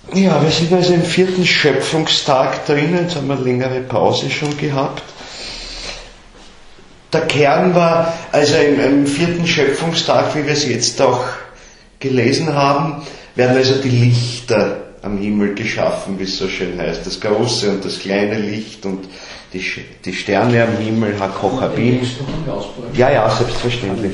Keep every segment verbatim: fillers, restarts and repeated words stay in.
Ja, wir sind also im vierten Schöpfungstag drinnen, jetzt haben wir eine längere Pause schon gehabt. Der Kern war, also im, im vierten Schöpfungstag, wie wir es jetzt auch gelesen haben, werden also die Lichter am Himmel geschaffen, wie es so schön heißt. Das große und das kleine Licht und die, die Sterne am Himmel, HaKochabim. Ja, ja, selbstverständlich.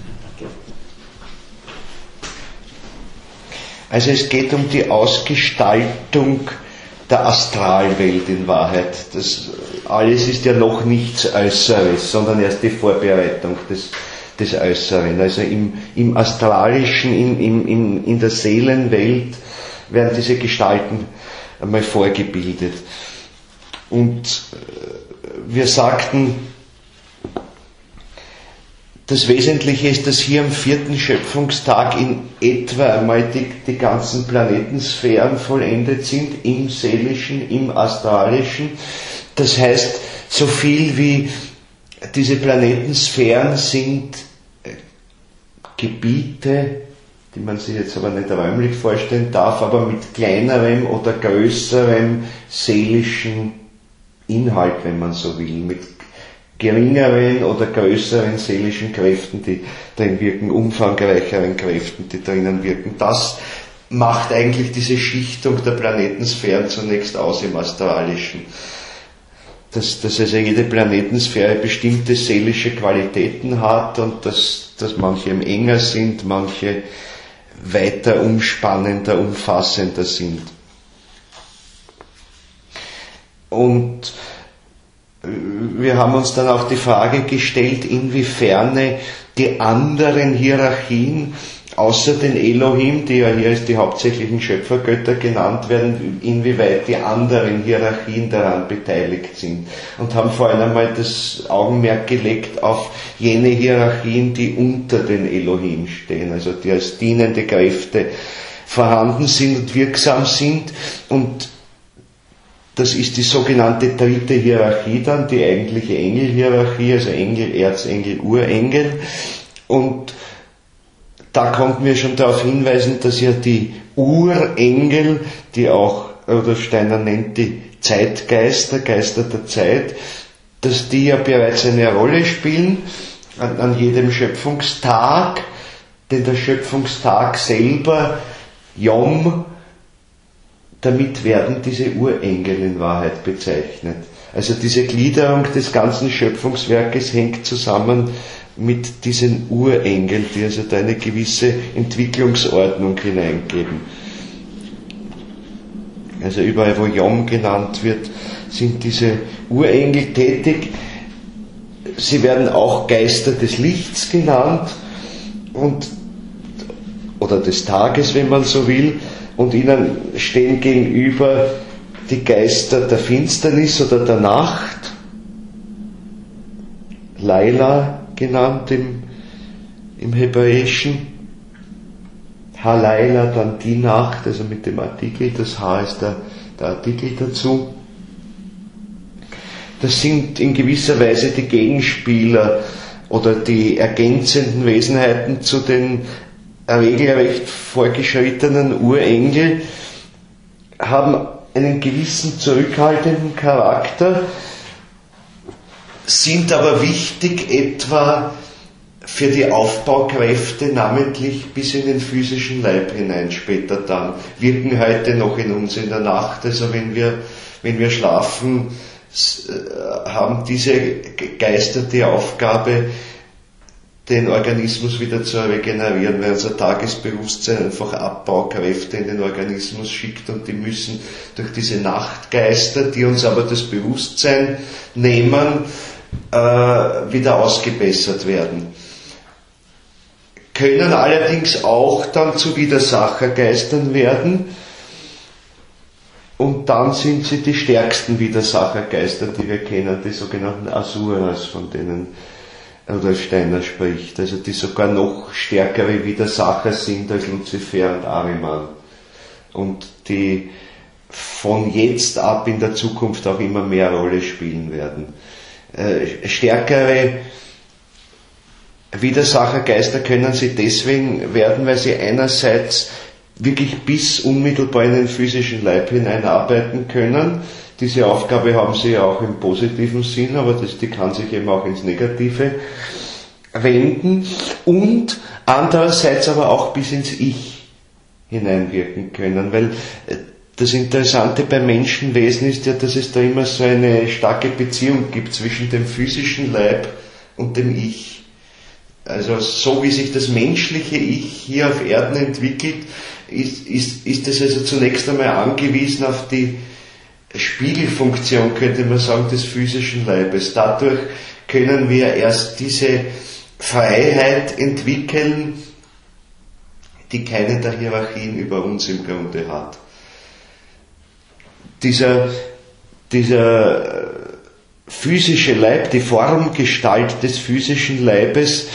Also es geht um die Ausgestaltung der Astralwelt in Wahrheit. Das alles ist ja noch nichts Äußeres, sondern erst die Vorbereitung des, des Äußeren. Also im, im Astralischen, in, in, in, in der Seelenwelt werden diese Gestalten einmal vorgebildet. Und wir sagten, das Wesentliche ist, dass hier am vierten Schöpfungstag in etwa einmal die, die ganzen Planetensphären vollendet sind, im Seelischen, im Astralischen. Das heißt, so viel wie diese Planetensphären sind Gebiete, die man sich jetzt aber nicht räumlich vorstellen darf, aber mit kleinerem oder größerem seelischen Inhalt, wenn man so will, mit geringeren oder größeren seelischen Kräften, die drin wirken, umfangreicheren Kräften, die drinnen wirken. Das macht eigentlich diese Schichtung der Planetensphären zunächst aus im Astralischen. Dass, dass also jede Planetensphäre bestimmte seelische Qualitäten hat und dass, dass manche enger sind, manche weiter umspannender, umfassender sind. Und wir haben uns dann auch die Frage gestellt, inwiefern die anderen Hierarchien, außer den Elohim, die ja hier als die hauptsächlichen Schöpfergötter genannt werden, inwieweit die anderen Hierarchien daran beteiligt sind. Und haben vor allem einmal das Augenmerk gelegt auf jene Hierarchien, die unter den Elohim stehen, also die als dienende Kräfte vorhanden sind und wirksam sind. Und das ist die sogenannte dritte Hierarchie dann, die eigentliche Engelhierarchie, also Engel, Erzengel, Urengel. Und da konnten wir schon darauf hinweisen, dass ja die Urengel, die auch Rudolf Steiner nennt, die Zeitgeister, Geister der Zeit, dass die ja bereits eine Rolle spielen an, an jedem Schöpfungstag, denn der Schöpfungstag selber, Yom, damit werden diese Urengel in Wahrheit bezeichnet. Also diese Gliederung des ganzen Schöpfungswerkes hängt zusammen mit diesen Urengeln, die also da eine gewisse Entwicklungsordnung hineingeben. Also überall, wo Yom genannt wird, sind diese Urengel tätig. Sie werden auch Geister des Lichts genannt und, oder des Tages, wenn man so will. Und ihnen stehen gegenüber die Geister der Finsternis oder der Nacht, Laila genannt im, im Hebräischen, Ha-Laila, dann die Nacht, also mit dem Artikel, das Ha ist der, der Artikel dazu. Das sind in gewisser Weise die Gegenspieler oder die ergänzenden Wesenheiten zu den regelrecht vorgeschrittenen Urengel, haben einen gewissen zurückhaltenden Charakter, sind aber wichtig etwa für die Aufbaukräfte, namentlich bis in den physischen Leib hinein später dann, wirken heute noch in uns in der Nacht. Also wenn wir, wenn wir schlafen, haben diese Geister die Aufgabe, den Organismus wieder zu regenerieren, weil unser Tagesbewusstsein einfach Abbaukräfte in den Organismus schickt und die müssen durch diese Nachtgeister, die uns aber das Bewusstsein nehmen, äh, wieder ausgebessert werden. Können allerdings auch dann zu Widersachergeistern werden und dann sind sie die stärksten Widersachergeister, die wir kennen, die sogenannten Asuras, von denen Rudolf Steiner spricht, also die sogar noch stärkere Widersacher sind als Luzifer und Ahriman und die von jetzt ab in der Zukunft auch immer mehr Rolle spielen werden. Äh, stärkere Widersachergeister können sie deswegen werden, weil sie einerseits wirklich bis unmittelbar in den physischen Leib hineinarbeiten können. Diese Aufgabe haben sie ja auch im positiven Sinn, aber das, die kann sich eben auch ins Negative wenden und andererseits aber auch bis ins Ich hineinwirken können, weil das Interessante beim Menschenwesen ist ja, dass es da immer so eine starke Beziehung gibt zwischen dem physischen Leib und dem Ich. Also so wie sich das menschliche Ich hier auf Erden entwickelt, ist, ist, ist es also zunächst einmal angewiesen auf die Spiegelfunktion, könnte man sagen, des physischen Leibes. Dadurch können wir erst diese Freiheit entwickeln, die keine der Hierarchien über uns im Grunde hat. Dieser, dieser physische Leib, die Formgestalt des physischen Leibes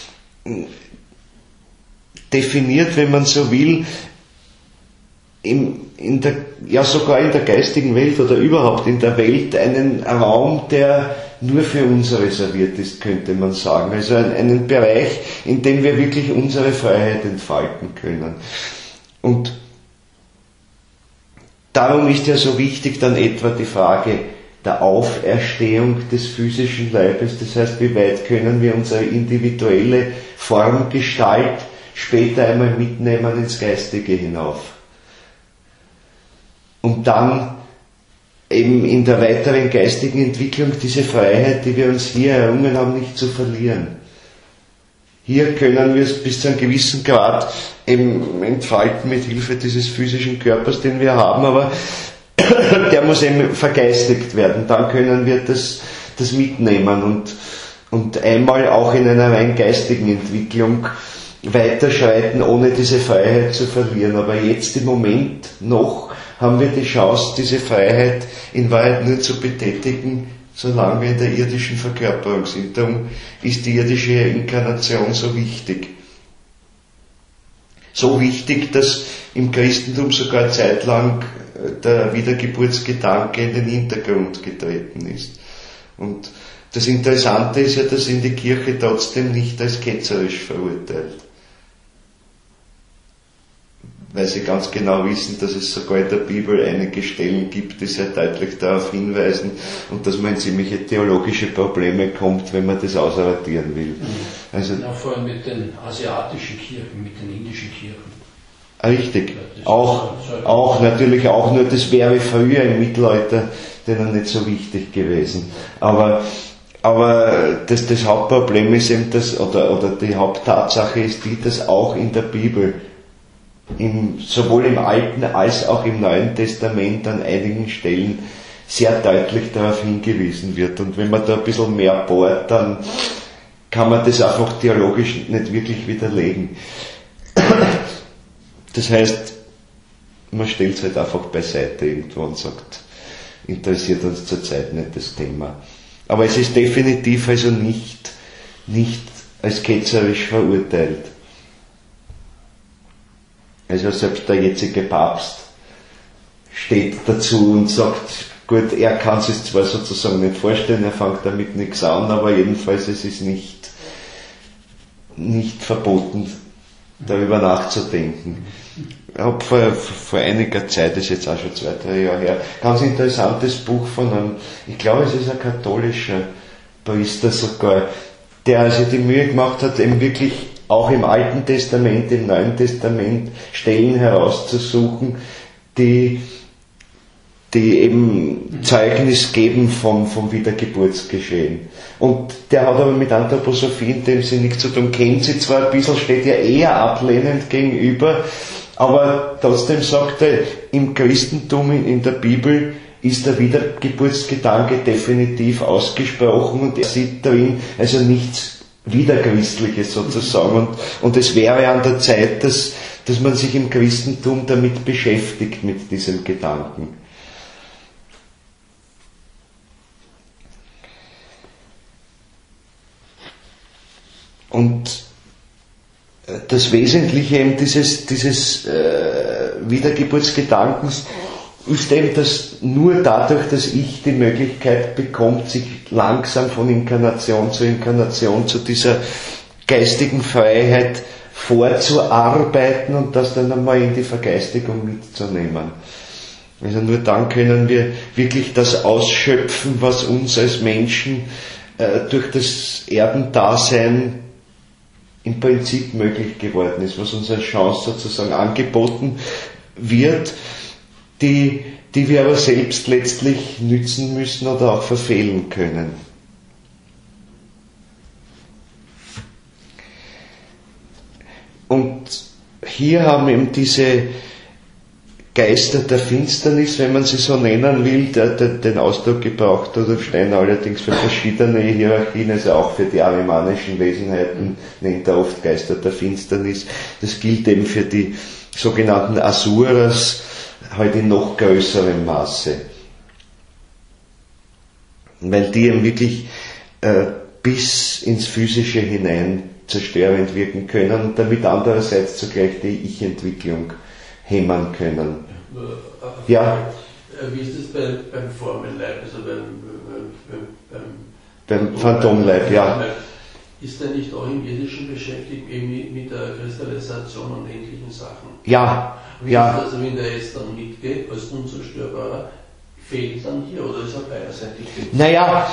definiert, wenn man so will, in, in der, ja sogar in der geistigen Welt oder überhaupt in der Welt einen Raum, der nur für uns reserviert ist, könnte man sagen. Also einen Bereich, in dem wir wirklich unsere Freiheit entfalten können. Und darum ist ja so wichtig dann etwa die Frage der Auferstehung des physischen Leibes. Das heißt, wie weit können wir unsere individuelle Formgestalt später einmal mitnehmen ins Geistige hinauf. Um dann eben in der weiteren geistigen Entwicklung diese Freiheit, die wir uns hier errungen haben, nicht zu verlieren. Hier können wir es bis zu einem gewissen Grad eben entfalten mit Hilfe dieses physischen Körpers, den wir haben, aber der muss eben vergeistigt werden. Dann können wir das, das mitnehmen und, und einmal auch in einer rein geistigen Entwicklung weiterschreiten, ohne diese Freiheit zu verlieren. Aber jetzt im Moment noch haben wir die Chance, diese Freiheit in Wahrheit nur zu betätigen, solange wir in der irdischen Verkörperung sind. Darum ist die irdische Inkarnation so wichtig. So wichtig, dass im Christentum sogar zeitlang der Wiedergeburtsgedanke in den Hintergrund getreten ist. Und das Interessante ist ja, dass ihn die Kirche trotzdem nicht als ketzerisch verurteilt. Weil sie ganz genau wissen, dass es sogar in der Bibel einige Stellen gibt, die sehr deutlich darauf hinweisen und dass man in ziemliche theologische Probleme kommt, wenn man das ausradieren will. Also, ja, vor allem mit den asiatischen Kirchen, mit den indischen Kirchen. Richtig. Auch, auch natürlich auch nur, das wäre früher im Mittelalter denen nicht so wichtig gewesen. Aber, aber das, das Hauptproblem ist eben das, oder, oder die Haupttatsache ist die, dass auch in der Bibel Im, sowohl im Alten als auch im Neuen Testament an einigen Stellen sehr deutlich darauf hingewiesen wird. Und wenn man da ein bisschen mehr bohrt, dann kann man das einfach theologisch nicht wirklich widerlegen. Das heißt, man stellt es halt einfach beiseite irgendwo und sagt, interessiert uns zurzeit nicht das Thema. Aber es ist definitiv also nicht, nicht als ketzerisch verurteilt. Also selbst der jetzige Papst steht dazu und sagt, gut, er kann es sich zwar sozusagen nicht vorstellen, er fängt damit nichts an, aber jedenfalls es ist nicht, nicht verboten, darüber nachzudenken. Ich habe vor, vor einiger Zeit, das ist jetzt auch schon zwei, drei Jahre her, ganz interessantes Buch von einem, ich glaube es ist ein katholischer Priester sogar, der also die Mühe gemacht hat, eben wirklich auch im Alten Testament, im Neuen Testament Stellen herauszusuchen, die, die eben Zeugnis geben vom, vom Wiedergeburtsgeschehen. Und der hat aber mit Anthroposophie in dem Sinne nichts zu tun, kennt sie zwar ein bisschen, steht ja eher ablehnend gegenüber, aber trotzdem sagt er, im Christentum, in der Bibel, ist der Wiedergeburtsgedanke definitiv ausgesprochen und er sieht darin also nichts Wiederchristliches sozusagen. Und, und es wäre an der Zeit, dass, dass man sich im Christentum damit beschäftigt, mit diesem Gedanken. Und das Wesentliche eben dieses, dieses äh, Wiedergeburtsgedankens ist eben, dass nur dadurch, dass ich die Möglichkeit bekommt, sich langsam von Inkarnation zu Inkarnation zu dieser geistigen Freiheit vorzuarbeiten und das dann einmal in die Vergeistigung mitzunehmen. Also nur dann können wir wirklich das ausschöpfen, was uns als Menschen äh, durch das Erdendasein im Prinzip möglich geworden ist, was uns als Chance sozusagen angeboten wird, die, die wir aber selbst letztlich nützen müssen oder auch verfehlen können. Und hier haben eben diese Geister der Finsternis, wenn man sie so nennen will, der, der, den Ausdruck gebraucht Rudolf Steiner allerdings für verschiedene Hierarchien, also auch für die arimanischen Wesenheiten nennt er oft Geister der Finsternis. Das gilt eben für die sogenannten Asuras halt in noch größerem Maße. Weil die eben wirklich äh, bis ins Physische hinein zerstörend wirken können und damit andererseits zugleich die Ich-Entwicklung hemmen können. Äh, ja. Wie ist das bei, beim Formelleib, also beim, beim, beim, beim Phantomleib, ja. Ist der nicht auch im Irdischen beschäftigt, eben mit der Kristallisation und ähnlichen Sachen? Ja, Wie ja. Ist das, also wenn der jetzt dann mitgeht, als Unzerstörbarer, fehlt dann hier oder ist er beiderseitig? Naja,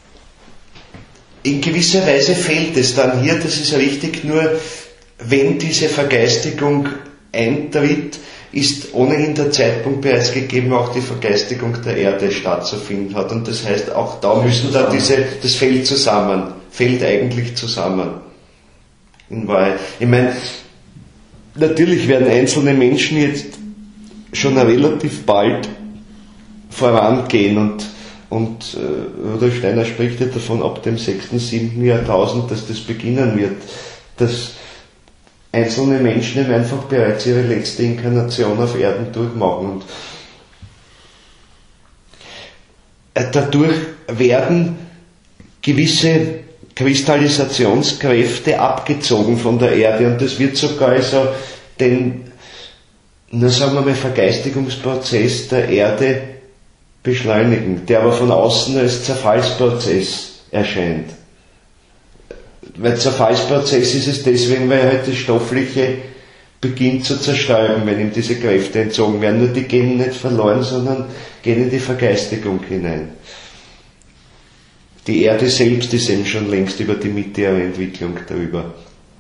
in gewisser Weise fehlt es dann hier, das ist richtig, nur wenn diese Vergeistigung eintritt, ist ohnehin der Zeitpunkt bereits gegeben, auch die Vergeistigung der Erde stattzufinden hat. Und das heißt, auch da müssen dann diese, das fällt zusammen, fällt eigentlich zusammen. In Wahrheit. Ich meine, natürlich werden einzelne Menschen jetzt schon relativ bald vorangehen und, und äh, Rudolf Steiner spricht ja davon, ab dem sechsten, siebten Jahrtausend, dass das beginnen wird, dass einzelne Menschen eben einfach bereits ihre letzte Inkarnation auf Erden durchmachen. Und dadurch werden gewisse Kristallisationskräfte abgezogen von der Erde und das wird sogar also den, na sagen wir mal, Vergeistigungsprozess der Erde beschleunigen, der aber von außen als Zerfallsprozess erscheint. Weil Zerfallsprozess ist es deswegen, weil halt das Stoffliche beginnt zu zerstäuben, wenn ihm diese Kräfte entzogen werden. Nur die gehen nicht verloren, sondern gehen in die Vergeistigung hinein. Die Erde selbst ist eben schon längst über die Mitte ihrer Entwicklung darüber.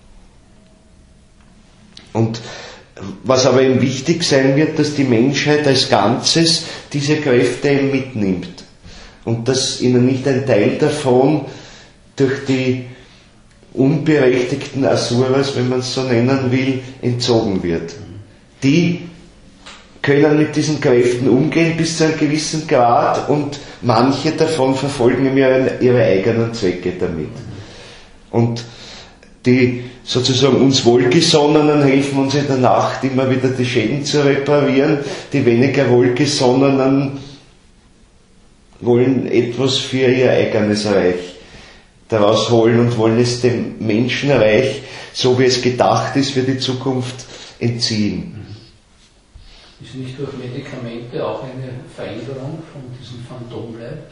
Und was aber eben wichtig sein wird, dass die Menschheit als Ganzes diese Kräfte eben mitnimmt. Und dass ihnen nicht ein Teil davon durch die unberechtigten Asuras, wenn man es so nennen will, entzogen wird. Die können mit diesen Kräften umgehen bis zu einem gewissen Grad und manche davon verfolgen ihre, ihre eigenen Zwecke damit. Und die sozusagen uns Wohlgesonnenen helfen uns in der Nacht immer wieder die Schäden zu reparieren, die weniger Wohlgesonnenen wollen etwas für ihr eigenes Reich daraus holen und wollen es dem Menschenreich, so wie es gedacht ist, für die Zukunft entziehen. Ist nicht durch Medikamente auch eine Veränderung von diesem Phantomleib?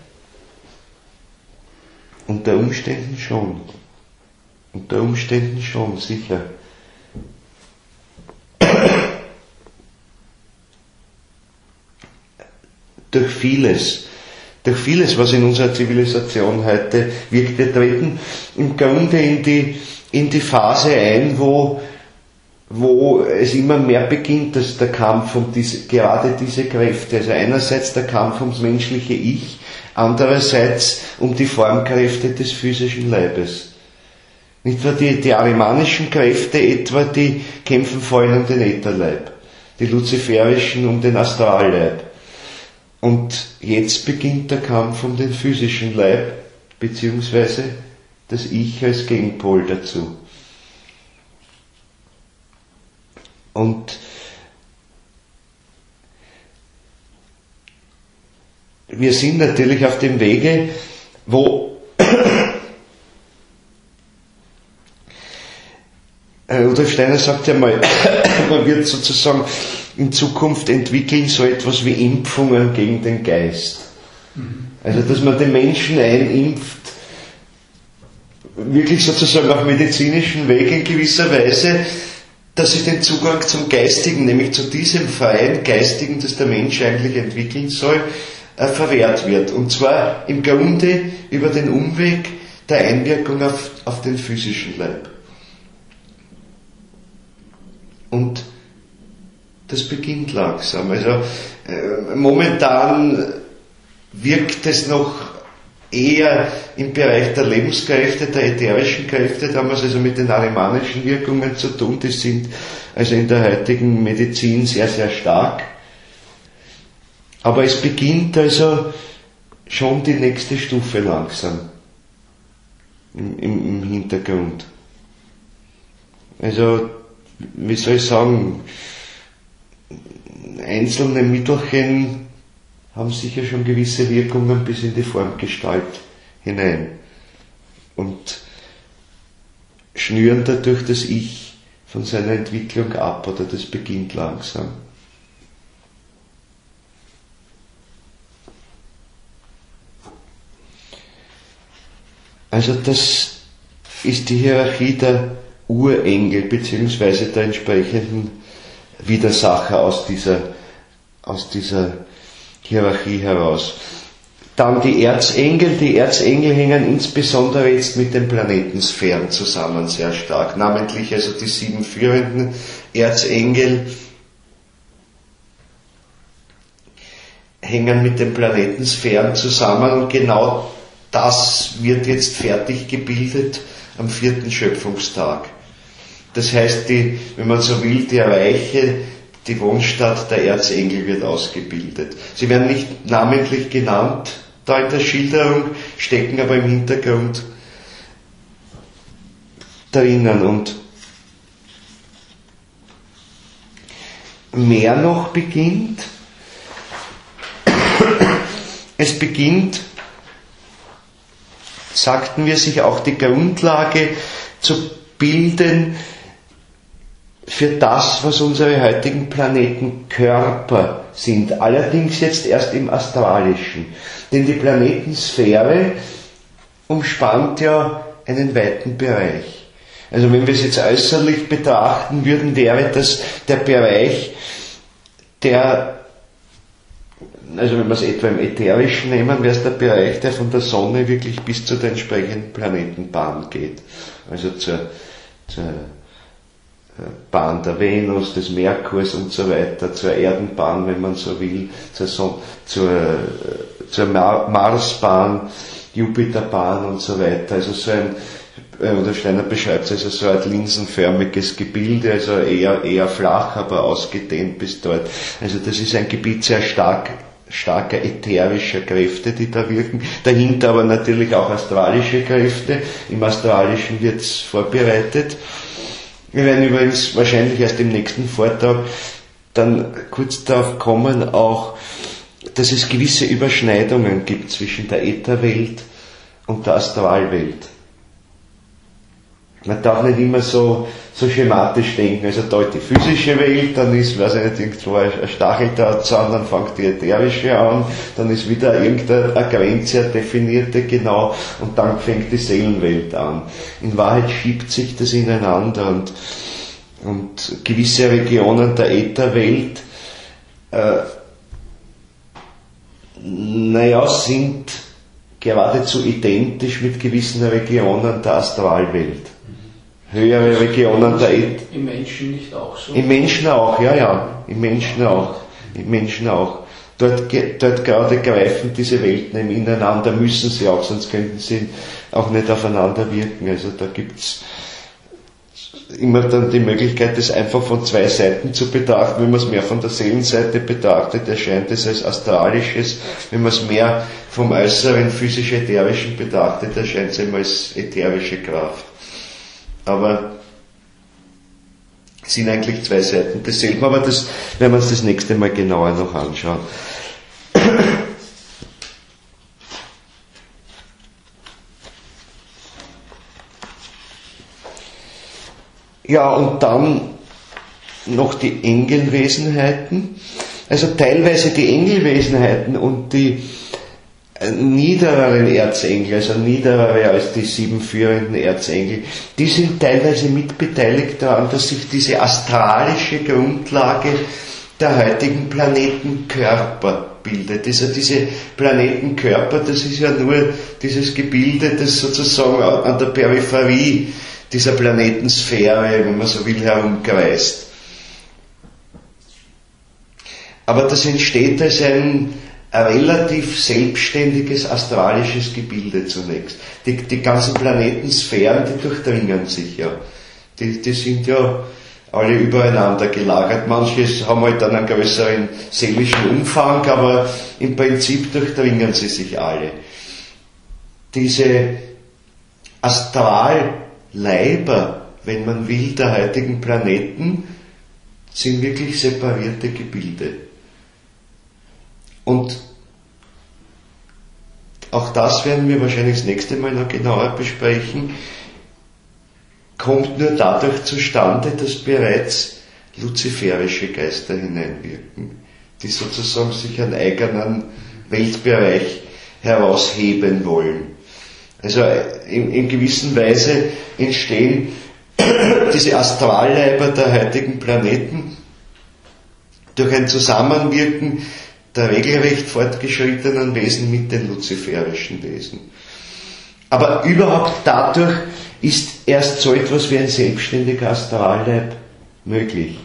Unter Umständen schon. Unter Umständen schon, sicher. Durch vieles. Durch vieles, was in unserer Zivilisation heute wirkt. Wir treten im Grunde in die, in die Phase ein, wo, wo es immer mehr beginnt, dass der Kampf um diese, gerade diese Kräfte, also einerseits der Kampf ums menschliche Ich, andererseits um die Formkräfte des physischen Leibes. Nicht wahr? Die, die arimanischen Kräfte etwa, die kämpfen vor allem um den Ätherleib, die luziferischen um den Astralleib. Und jetzt beginnt der Kampf um den physischen Leib, beziehungsweise das Ich als Gegenpol dazu. Und wir sind natürlich auf dem Wege, wo Rudolf Steiner sagt ja mal, man wird sozusagen in Zukunft entwickeln so etwas wie Impfungen gegen den Geist. Also dass man den Menschen einimpft, wirklich sozusagen auf medizinischen Weg in gewisser Weise, dass sie den Zugang zum Geistigen, nämlich zu diesem freien Geistigen, das der Mensch eigentlich entwickeln soll, äh, verwehrt wird. Und zwar im Grunde über den Umweg der Einwirkung auf, auf den physischen Leib. Und das beginnt langsam. Also äh, momentan wirkt es noch eher im Bereich der Lebenskräfte, der ätherischen Kräfte. Da haben wir es also mit den arimanischen Wirkungen zu tun. Die sind also in der heutigen Medizin sehr, sehr stark. Aber es beginnt also schon die nächste Stufe langsam im, im, im Hintergrund. Also, wie soll ich sagen, einzelne Mittelchen haben sicher schon gewisse Wirkungen bis in die Formgestalt hinein und schnüren dadurch das Ich von seiner Entwicklung ab, oder das beginnt langsam. Also das ist die Hierarchie der Urengel beziehungsweise der entsprechenden Widersacher aus dieser, aus dieser Hierarchie heraus. Dann die Erzengel. Die Erzengel hängen insbesondere jetzt mit den Planetensphären zusammen sehr stark. Namentlich also die sieben führenden Erzengel hängen mit den Planetensphären zusammen, und genau das wird jetzt fertig gebildet am vierten Schöpfungstag. Das heißt, die, wenn man so will, die Reiche, die Wohnstadt der Erzengel wird ausgebildet. Sie werden nicht namentlich genannt da in der Schilderung, stecken aber im Hintergrund drinnen. Und mehr noch beginnt, es beginnt, sagten wir, sich auch die Grundlage zu bilden für das, was unsere heutigen Planetenkörper sind. Allerdings jetzt erst im Astralischen. Denn die Planetensphäre umspannt ja einen weiten Bereich. Also wenn wir es jetzt äußerlich betrachten würden, wäre das der Bereich, der, also wenn wir es etwa im Ätherischen nehmen, wäre es der Bereich, der von der Sonne wirklich bis zu der entsprechenden Planetenbahn geht. Also zur, zur Bahn der Venus, des Merkurs und so weiter, zur Erdenbahn, wenn man so will, zur, Son- zur, zur Mar- Marsbahn, Jupiterbahn und so weiter. Also so ein, oder Steiner beschreibt es also so ein linsenförmiges Gebilde, also eher, eher flach, aber ausgedehnt bis dort. Also das ist ein Gebiet sehr stark, starker ätherischer Kräfte, die da wirken. Dahinter aber natürlich auch astralische Kräfte. Im Astralischen wird es vorbereitet. Wir werden übrigens wahrscheinlich erst im nächsten Vortrag dann kurz darauf kommen, auch, dass es gewisse Überschneidungen gibt zwischen der Ätherwelt und der Astralwelt. Man darf nicht immer so, so schematisch denken, also da ist die physische Welt, dann ist, weiß ich nicht, irgendwo ein Stacheldrahtzaun, dann fängt die ätherische an, dann ist wieder irgendeine Grenze, eine definierte genau, und dann fängt die Seelenwelt an. In Wahrheit schiebt sich das ineinander, und, und gewisse Regionen der Ätherwelt, äh, naja, sind geradezu identisch mit gewissen Regionen der Astralwelt. Höhere Regionen der Äther. Im Menschen nicht auch so? Im Menschen auch, ja, ja. Im Menschen auch. Im Menschen auch. Dort, dort gerade greifen diese Welten ineinander, müssen sie auch, sonst könnten sie auch nicht aufeinander wirken. Also da gibt's immer dann die Möglichkeit, das einfach von zwei Seiten zu betrachten. Wenn man es mehr von der Seelenseite betrachtet, erscheint es als astralisches. Wenn man es mehr vom äußeren physisch-ätherischen betrachtet, erscheint es immer als ätherische Kraft. Aber es sind eigentlich zwei Seiten desselben, aber das werden wir uns das nächste Mal genauer noch anschauen. Ja, und dann noch die Engelwesenheiten. Also teilweise die Engelwesenheiten und die niedereren Erzengel, also niederere als die sieben führenden Erzengel, die sind teilweise mitbeteiligt daran, dass sich diese astralische Grundlage der heutigen Planetenkörper bildet. Also diese Planetenkörper, das ist ja nur dieses Gebilde, das sozusagen an der Peripherie dieser Planetensphäre, wenn man so will, herumkreist. Aber das entsteht als ein relativ selbstständiges astralisches Gebilde zunächst. Die, die ganzen Planetensphären, die durchdringen sich ja. Die, die sind ja alle übereinander gelagert. Manche haben halt dann einen größeren seelischen Umfang, aber im Prinzip durchdringen sie sich alle. Diese Astralleiber, wenn man will, der heutigen Planeten, sind wirklich separierte Gebilde. Und auch das werden wir wahrscheinlich das nächste Mal noch genauer besprechen, kommt nur dadurch zustande, dass bereits luziferische Geister hineinwirken, die sozusagen sich einen eigenen Weltbereich herausheben wollen. Also in, in gewisser Weise entstehen diese Astralleiber der heutigen Planeten durch ein Zusammenwirken der regelrecht fortgeschrittenen Wesen mit den luziferischen Wesen. Aber überhaupt dadurch ist erst so etwas wie ein selbstständiger Astralleib möglich.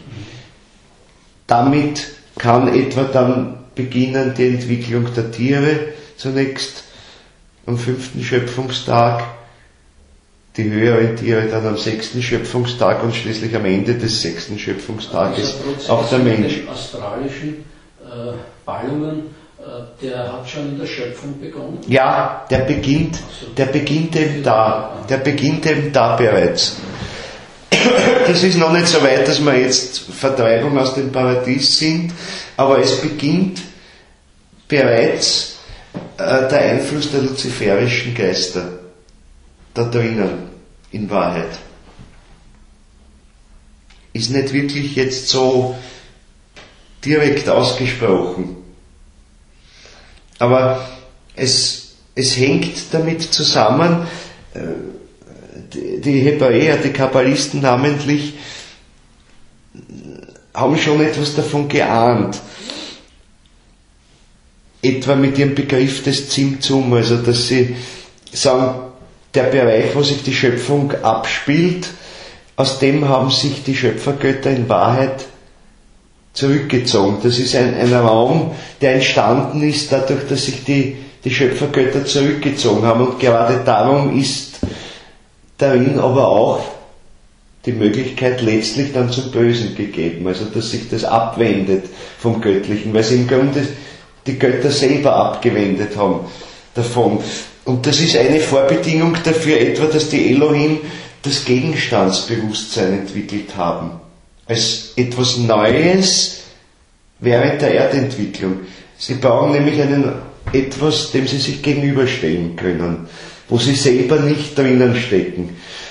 Damit kann etwa dann beginnen die Entwicklung der Tiere, zunächst am fünften Schöpfungstag, die höheren Tiere dann am sechsten Schöpfungstag und schließlich am Ende des sechsten Schöpfungstages auch der Mensch. Den astralischen äh, Ballungen, äh, der hat schon in der Schöpfung begonnen? Ja, der beginnt, der beginnt eben da, der beginnt eben da bereits. Das ist noch nicht so weit, dass wir jetzt Vertreibung aus dem Paradies sind, aber es beginnt bereits äh, der Einfluss der luziferischen Geister da drinnen, in Wahrheit. Ist nicht wirklich jetzt so direkt ausgesprochen. Aber es, es hängt damit zusammen, äh, die, die Hebräer, die Kabbalisten namentlich, haben schon etwas davon geahnt. Etwa mit ihrem Begriff des Zimtzum, also dass sie sagen, der Bereich, wo sich die Schöpfung abspielt, aus dem haben sich die Schöpfergötter in Wahrheit zurückgezogen. Das ist ein, ein Raum, der entstanden ist dadurch, dass sich die, die Schöpfergötter zurückgezogen haben. Und gerade darum ist darin aber auch die Möglichkeit letztlich dann zum Bösen gegeben. Also dass sich das abwendet vom Göttlichen, weil sie im Grunde die Götter selber abgewendet haben davon. Und das ist eine Vorbedingung dafür etwa, dass die Elohim das Gegenstandsbewusstsein entwickelt haben. Als etwas Neues während der Erdentwicklung. Sie brauchen nämlich einen, etwas, dem sie sich gegenüberstellen können, wo sie selber nicht drinnen stecken.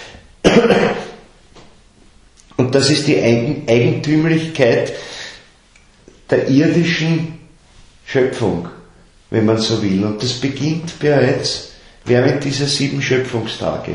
Und das ist die Eigentümlichkeit der irdischen Schöpfung, wenn man so will. Und das beginnt bereits während dieser sieben Schöpfungstage.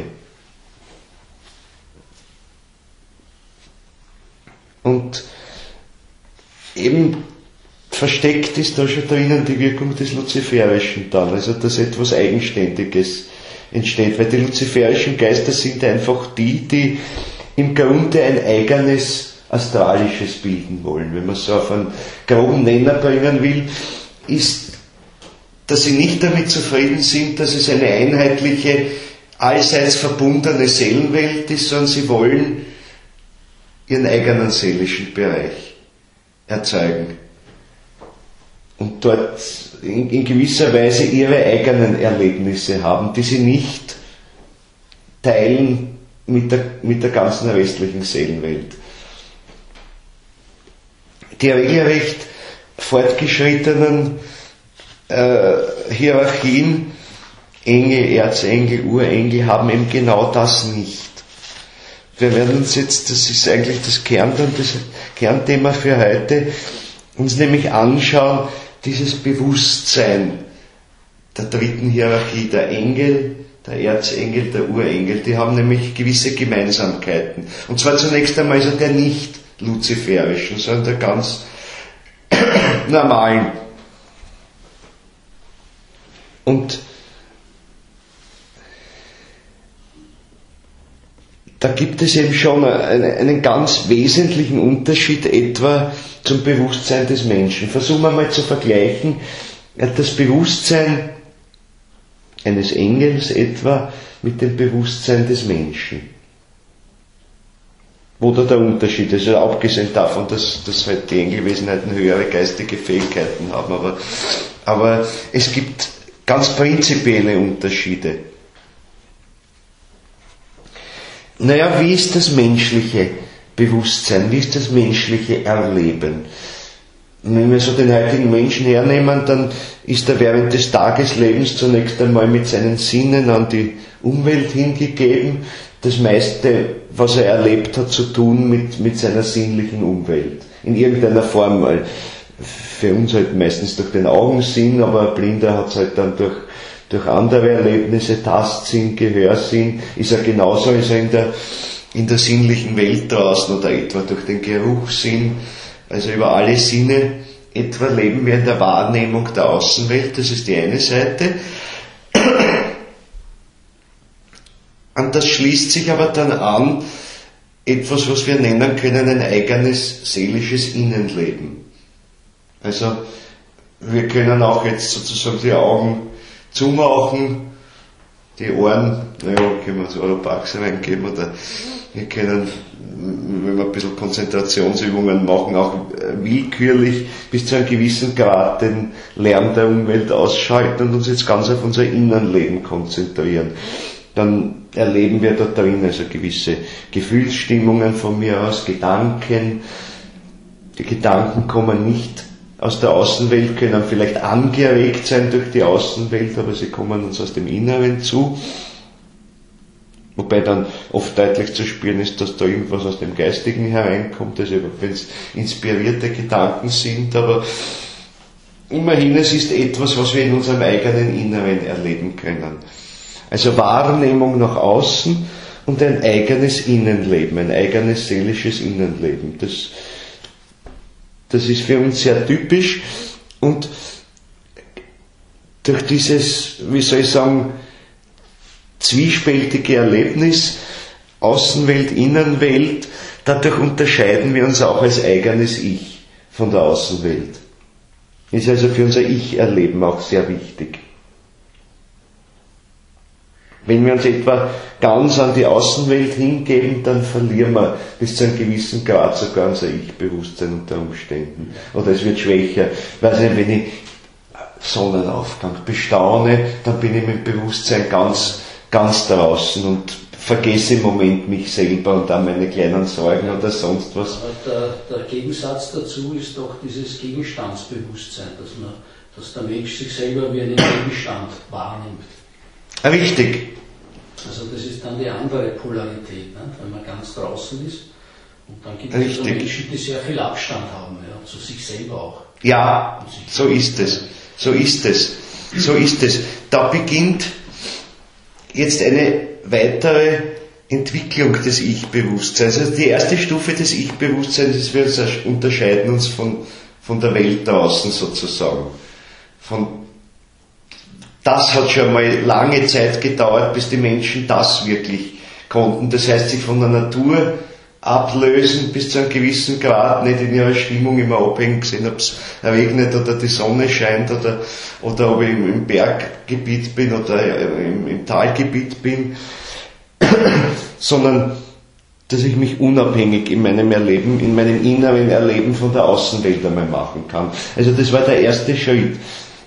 Und eben versteckt ist da schon drinnen die Wirkung des Luziferischen dann, also dass etwas Eigenständiges entsteht, weil die luziferischen Geister sind einfach die, die im Grunde ein eigenes Astralisches bilden wollen. Wenn man es so auf einen groben Nenner bringen will, ist, dass sie nicht damit zufrieden sind, dass es eine einheitliche, allseits verbundene Seelenwelt ist, sondern sie wollen ihren eigenen seelischen Bereich erzeugen und dort in, in gewisser Weise ihre eigenen Erlebnisse haben, die sie nicht teilen mit der, mit der ganzen restlichen Seelenwelt. Die regelrecht fortgeschrittenen äh, Hierarchien, Engel, Erzengel, Urengel, haben eben genau das nicht. Wir werden uns jetzt, das ist eigentlich das, Kern, das Kernthema für heute, uns nämlich anschauen, dieses Bewusstsein der dritten Hierarchie, der Engel, der Erzengel, der Urengel, die haben nämlich gewisse Gemeinsamkeiten. Und zwar zunächst einmal ist er der nicht luziferischen, sondern der ganz normalen. Und da gibt es eben schon einen, einen ganz wesentlichen Unterschied etwa zum Bewusstsein des Menschen. Versuchen wir mal zu vergleichen, das Bewusstsein eines Engels etwa mit dem Bewusstsein des Menschen. Wo da der Unterschied ist, also abgesehen davon, dass, dass halt die Engelwesenheiten höhere geistige Fähigkeiten haben, aber, aber es gibt ganz prinzipielle Unterschiede. Naja, wie ist das menschliche Bewusstsein, wie ist das menschliche Erleben? Wenn wir so den heutigen Menschen hernehmen, dann ist er während des Tageslebens zunächst einmal mit seinen Sinnen an die Umwelt hingegeben. Das meiste, was er erlebt hat, zu tun mit, mit seiner sinnlichen Umwelt. In irgendeiner Form. Für uns halt meistens durch den Augensinn, aber ein Blinder hat es halt dann durch, durch andere Erlebnisse, Tastsinn, Gehörsinn, ist er genauso, ist er in der, in der sinnlichen Welt draußen oder etwa durch den Geruchssinn. Also über alle Sinne etwa leben wir in der Wahrnehmung der Außenwelt, das ist die eine Seite. Und das schließt sich aber dann an etwas, was wir nennen können, ein eigenes seelisches Innenleben. Also wir können auch jetzt sozusagen die Augen zumachen, die Ohren, naja, können wir zu Oropax reingeben, oder wir können, wenn wir ein bisschen Konzentrationsübungen machen, auch willkürlich bis zu einem gewissen Grad den Lärm der Umwelt ausschalten und uns jetzt ganz auf unser Innenleben konzentrieren. Dann erleben wir da drin also gewisse Gefühlsstimmungen von mir aus, Gedanken. Die Gedanken kommen nicht aus der Außenwelt, können vielleicht angeregt sein durch die Außenwelt, aber sie kommen uns aus dem Inneren zu. Wobei dann oft deutlich zu spüren ist, dass da irgendwas aus dem Geistigen hereinkommt, also wenn es inspirierte Gedanken sind, aber immerhin, es ist etwas, was wir in unserem eigenen Inneren erleben können. Also Wahrnehmung nach außen und ein eigenes Innenleben, ein eigenes seelisches Innenleben. Das, das ist für uns sehr typisch und durch dieses, wie soll ich sagen, zwiespältige Erlebnis, Außenwelt, Innenwelt, dadurch unterscheiden wir uns auch als eigenes Ich von der Außenwelt. Ist also für unser Ich-Erleben auch sehr wichtig. Wenn wir uns etwa ganz an die Außenwelt hingeben, dann verlieren wir bis zu einem gewissen Grad sogar unser Ich-Bewusstsein unter Umständen. Oder es wird schwächer. Weiß nicht, wenn ich Sonnenaufgang bestaune, dann bin ich mit dem Bewusstsein ganz, ganz draußen und vergesse im Moment mich selber und dann meine kleinen Sorgen oder sonst was. Aber der, der Gegensatz dazu ist doch dieses Gegenstandsbewusstsein, dass man, dass der Mensch sich selber wie einen Gegenstand wahrnimmt. Richtig. Also das ist dann die andere Polarität, ne? Wenn man ganz draußen ist. Und dann gibt es so Menschen, die sehr viel Abstand haben, ja, zu sich selber auch. Ja, so ist es. So ist es. So ist es. Da beginnt jetzt eine weitere Entwicklung des Ich-Bewusstseins. Also die erste Stufe des Ich-Bewusstseins ist, wir unterscheiden uns von, von der Welt draußen sozusagen. Von Das hat schon mal lange Zeit gedauert, bis die Menschen das wirklich konnten. Das heißt, sich von der Natur ablösen bis zu einem gewissen Grad, nicht in ihrer Stimmung immer abhängen sehen, ob es regnet oder die Sonne scheint oder, oder ob ich im Berggebiet bin oder im, im Talgebiet bin, sondern dass ich mich unabhängig in meinem Erleben, in meinem inneren Erleben von der Außenwelt einmal machen kann. Also das war der erste Schritt.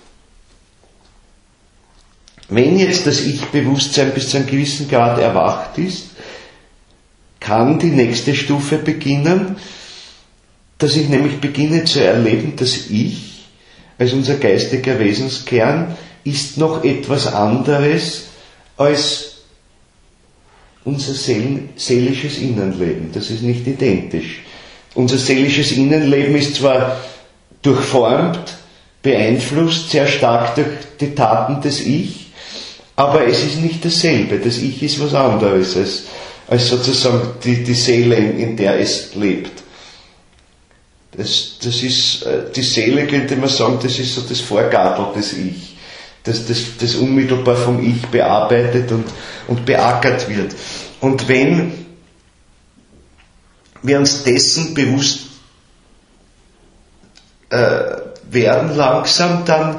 Wenn jetzt das Ich-Bewusstsein bis zu einem gewissen Grad erwacht ist, kann die nächste Stufe beginnen, dass ich nämlich beginne zu erleben, dass ich, als unser geistiger Wesenskern, ist noch etwas anderes als unser seelisches Innenleben. Das ist nicht identisch. Unser seelisches Innenleben ist zwar durchformt beeinflusst sehr stark durch die Taten des Ich, aber es ist nicht dasselbe. Das Ich ist was anderes als, als sozusagen die, die Seele, in, in der es lebt. Das, das ist, die Seele könnte man sagen, das ist so das Vorgartel des Ich, das, das, das unmittelbar vom Ich bearbeitet und, und beackert wird. Und wenn wir uns dessen bewusst äh, werden langsam, dann,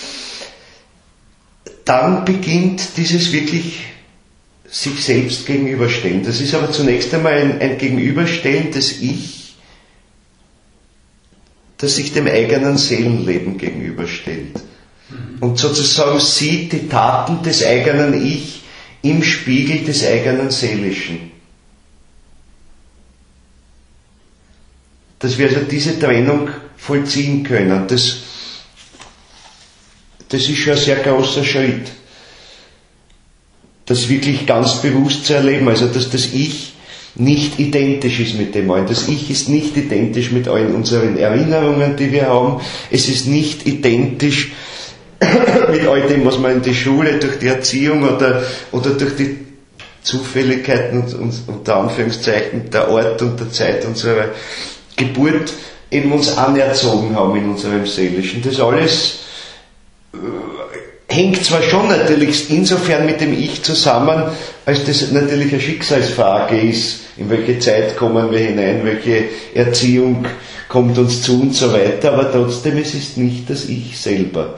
dann beginnt dieses wirklich sich selbst gegenüberstellen. Das ist aber zunächst einmal ein, ein Gegenüberstellen des Ich, das sich dem eigenen Seelenleben gegenüberstellt. Und sozusagen sieht die Taten des eigenen Ich im Spiegel des eigenen Seelischen. Dass wir also diese Trennung vollziehen können, das, das ist schon ein sehr großer Schritt. Das wirklich ganz bewusst zu erleben, also dass das Ich nicht identisch ist mit dem allen. Das Ich ist nicht identisch mit allen unseren Erinnerungen, die wir haben. Es ist nicht identisch mit all dem, was man in der Schule, durch die Erziehung oder, oder durch die Zufälligkeiten und, und unter Anführungszeichen der Ort und der Zeit unserer Geburt eben uns anerzogen haben in unserem Seelischen. Das alles äh, hängt zwar schon natürlich insofern mit dem Ich zusammen, als das natürlich eine Schicksalsfrage ist, in welche Zeit kommen wir hinein, welche Erziehung kommt uns zu und so weiter, aber trotzdem, es ist nicht das Ich selber.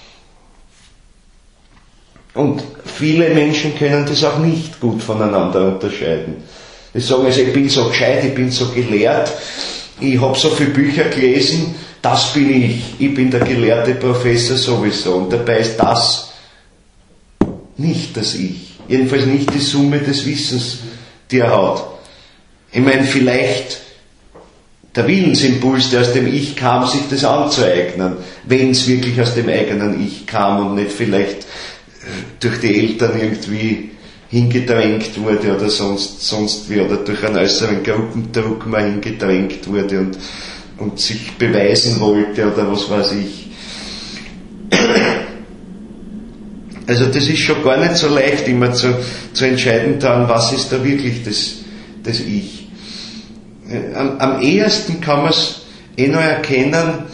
Und viele Menschen können das auch nicht gut voneinander unterscheiden. Die sagen also, ich bin so gescheit, ich bin so gelehrt, ich habe so viele Bücher gelesen, das bin ich, ich bin der gelehrte Professor sowieso. Und dabei ist das nicht das Ich. Jedenfalls nicht die Summe des Wissens, die er hat. Ich meine, vielleicht der Willensimpuls, der aus dem Ich kam, sich das anzueignen, wenn es wirklich aus dem eigenen Ich kam und nicht vielleicht durch die Eltern irgendwie hingedrängt wurde oder sonst, sonst wie, oder durch einen äußeren Gruppendruck mal hingedrängt wurde und, und sich beweisen wollte oder was weiß ich. Also das ist schon gar nicht so leicht immer zu, zu entscheiden dann, was ist da wirklich das, das Ich. Am, am ehesten kann man es eh noch erkennen,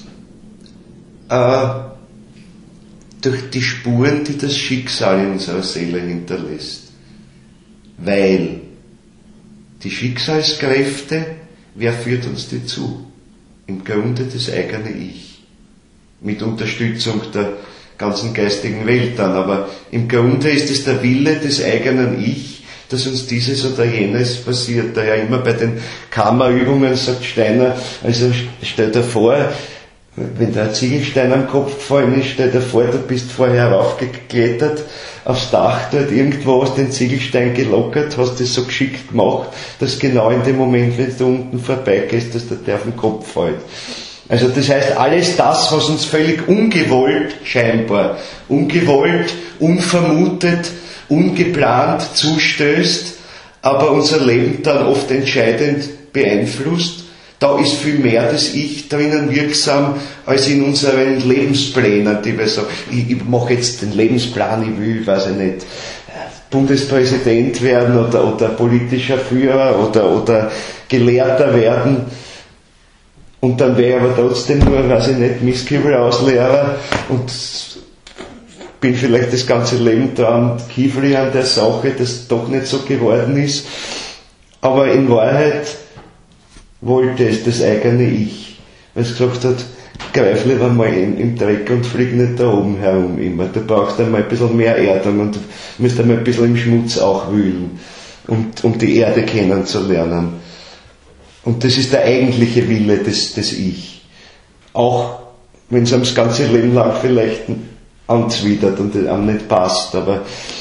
äh, durch die Spuren, die das Schicksal in unserer Seele hinterlässt. Weil die Schicksalskräfte, wer führt uns die zu? Im Grunde das eigene Ich. Mit Unterstützung der ganzen geistigen Welt dann, aber im Grunde ist es der Wille des eigenen Ich, dass uns dieses oder jenes passiert. Da ja immer bei den Karma-Übungen sagt Steiner, also stell dir vor, wenn da ein Ziegelstein am Kopf gefallen ist, stell dir vor, du bist vorher raufgeklettert aufs Dach, dort irgendwo hast den Ziegelstein gelockert, hast das so geschickt gemacht, dass genau in dem Moment, wenn du unten vorbeigehst, dass der auf den Kopf fällt. Also das heißt, alles das, was uns völlig ungewollt, scheinbar, ungewollt, unvermutet, ungeplant zustößt, aber unser Leben dann oft entscheidend beeinflusst, da ist viel mehr das Ich drinnen wirksam als in unseren Lebensplänen, die wir sagen, ich, ich mache jetzt den Lebensplan, ich will, weiß ich nicht, Bundespräsident werden oder, oder politischer Führer oder, oder Gelehrter werden. Und dann wäre ich aber trotzdem nur, weiß ich nicht, Misskübel-Auslehrer und bin vielleicht das ganze Leben dran Kiefli an der Sache, das doch nicht so geworden ist. Aber in Wahrheit wollte es das eigene Ich, weil es gesagt hat, greif lieber mal im, im Dreck und flieg nicht da oben herum immer. Du brauchst einmal ein bisschen mehr Erdung und du musst einmal ein bisschen im Schmutz auch wühlen, um, um die Erde kennenzulernen. Und das ist der eigentliche Wille des, des Ich. Auch wenn es einem das ganze Leben lang vielleicht anzwidert und einem nicht passt, aber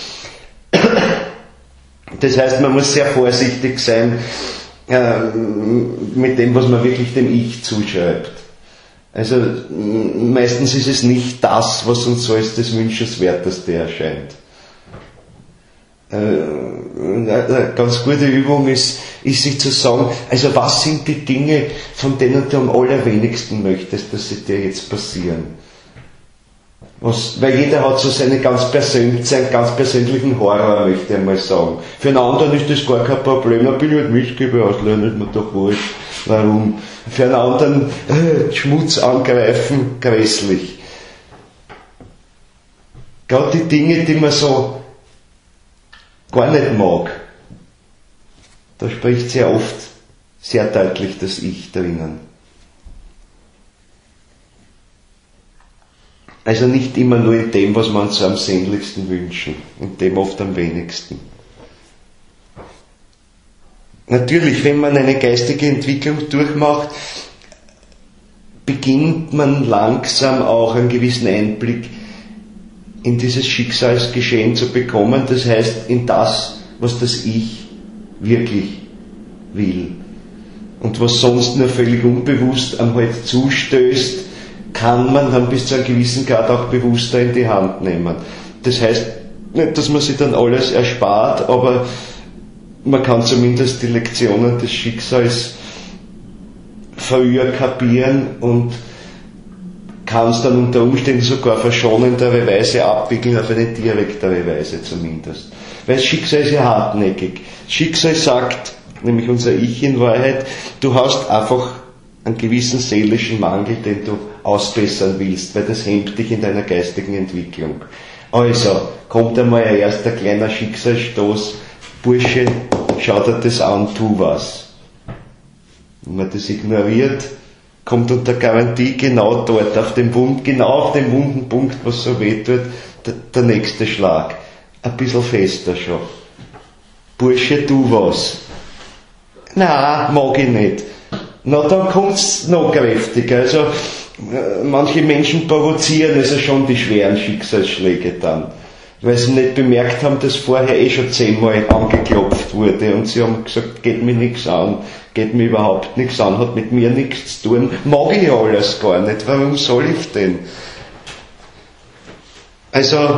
das heißt, man muss sehr vorsichtig sein mit dem, was man wirklich dem Ich zuschreibt. Also meistens ist es nicht das, was uns so als das Wünschenswerteste erscheint. eine ganz gute Übung ist, ist sich zu sagen, also was sind die Dinge, von denen du am allerwenigsten möchtest, dass sie dir jetzt passieren. Was, weil jeder hat so seine ganz persönlich, seinen ganz persönlichen Horror, möchte ich einmal sagen. Für einen anderen ist das gar kein Problem, dann bin ich halt Mistgeber auslösen, ist mir doch wurscht. Warum? Für einen anderen äh, Schmutz angreifen, grässlich. Gerade die Dinge, die man so gar nicht mag, da spricht sehr oft sehr deutlich das Ich drinnen. Also nicht immer nur in dem, was wir uns am sehnlichsten wünschen, in dem oft am wenigsten. Natürlich, wenn man eine geistige Entwicklung durchmacht, beginnt man langsam auch einen gewissen Einblick in dieses Schicksalsgeschehen zu bekommen, das heißt in das, was das Ich wirklich will. Und was sonst nur völlig unbewusst einem halt zustößt, kann man dann bis zu einem gewissen Grad auch bewusster in die Hand nehmen. Das heißt nicht, dass man sich dann alles erspart, aber man kann zumindest die Lektionen des Schicksals früher kapieren und kann es dann unter Umständen sogar verschonendere Weise abwickeln, auf eine direktere Weise zumindest. Weil das Schicksal ist ja hartnäckig. Schicksal sagt, nämlich unser Ich in Wahrheit, du hast einfach einen gewissen seelischen Mangel, den du ausbessern willst, weil das hemmt dich in deiner geistigen Entwicklung. Also, kommt einmal ein erster kleiner Schicksalsstoß, Bursche, schau dir das an, tu was. Wenn man das ignoriert, kommt unter Garantie genau dort, auf dem Wund, genau auf dem wunden Punkt, was so weh tut, der, der nächste Schlag. Ein bisschen fester schon. Bursche, tu was. Na, mag ich nicht. Na, dann kommt's noch kräftiger. Also, äh, manche Menschen provozieren also schon die schweren Schicksalsschläge dann. Weil sie nicht bemerkt haben, dass vorher eh schon zehnmal angeklopft wurde und sie haben gesagt, geht mir nichts an, geht mir überhaupt nichts an, hat mit mir nichts zu tun, mag ich alles gar nicht, warum soll ich denn? Also,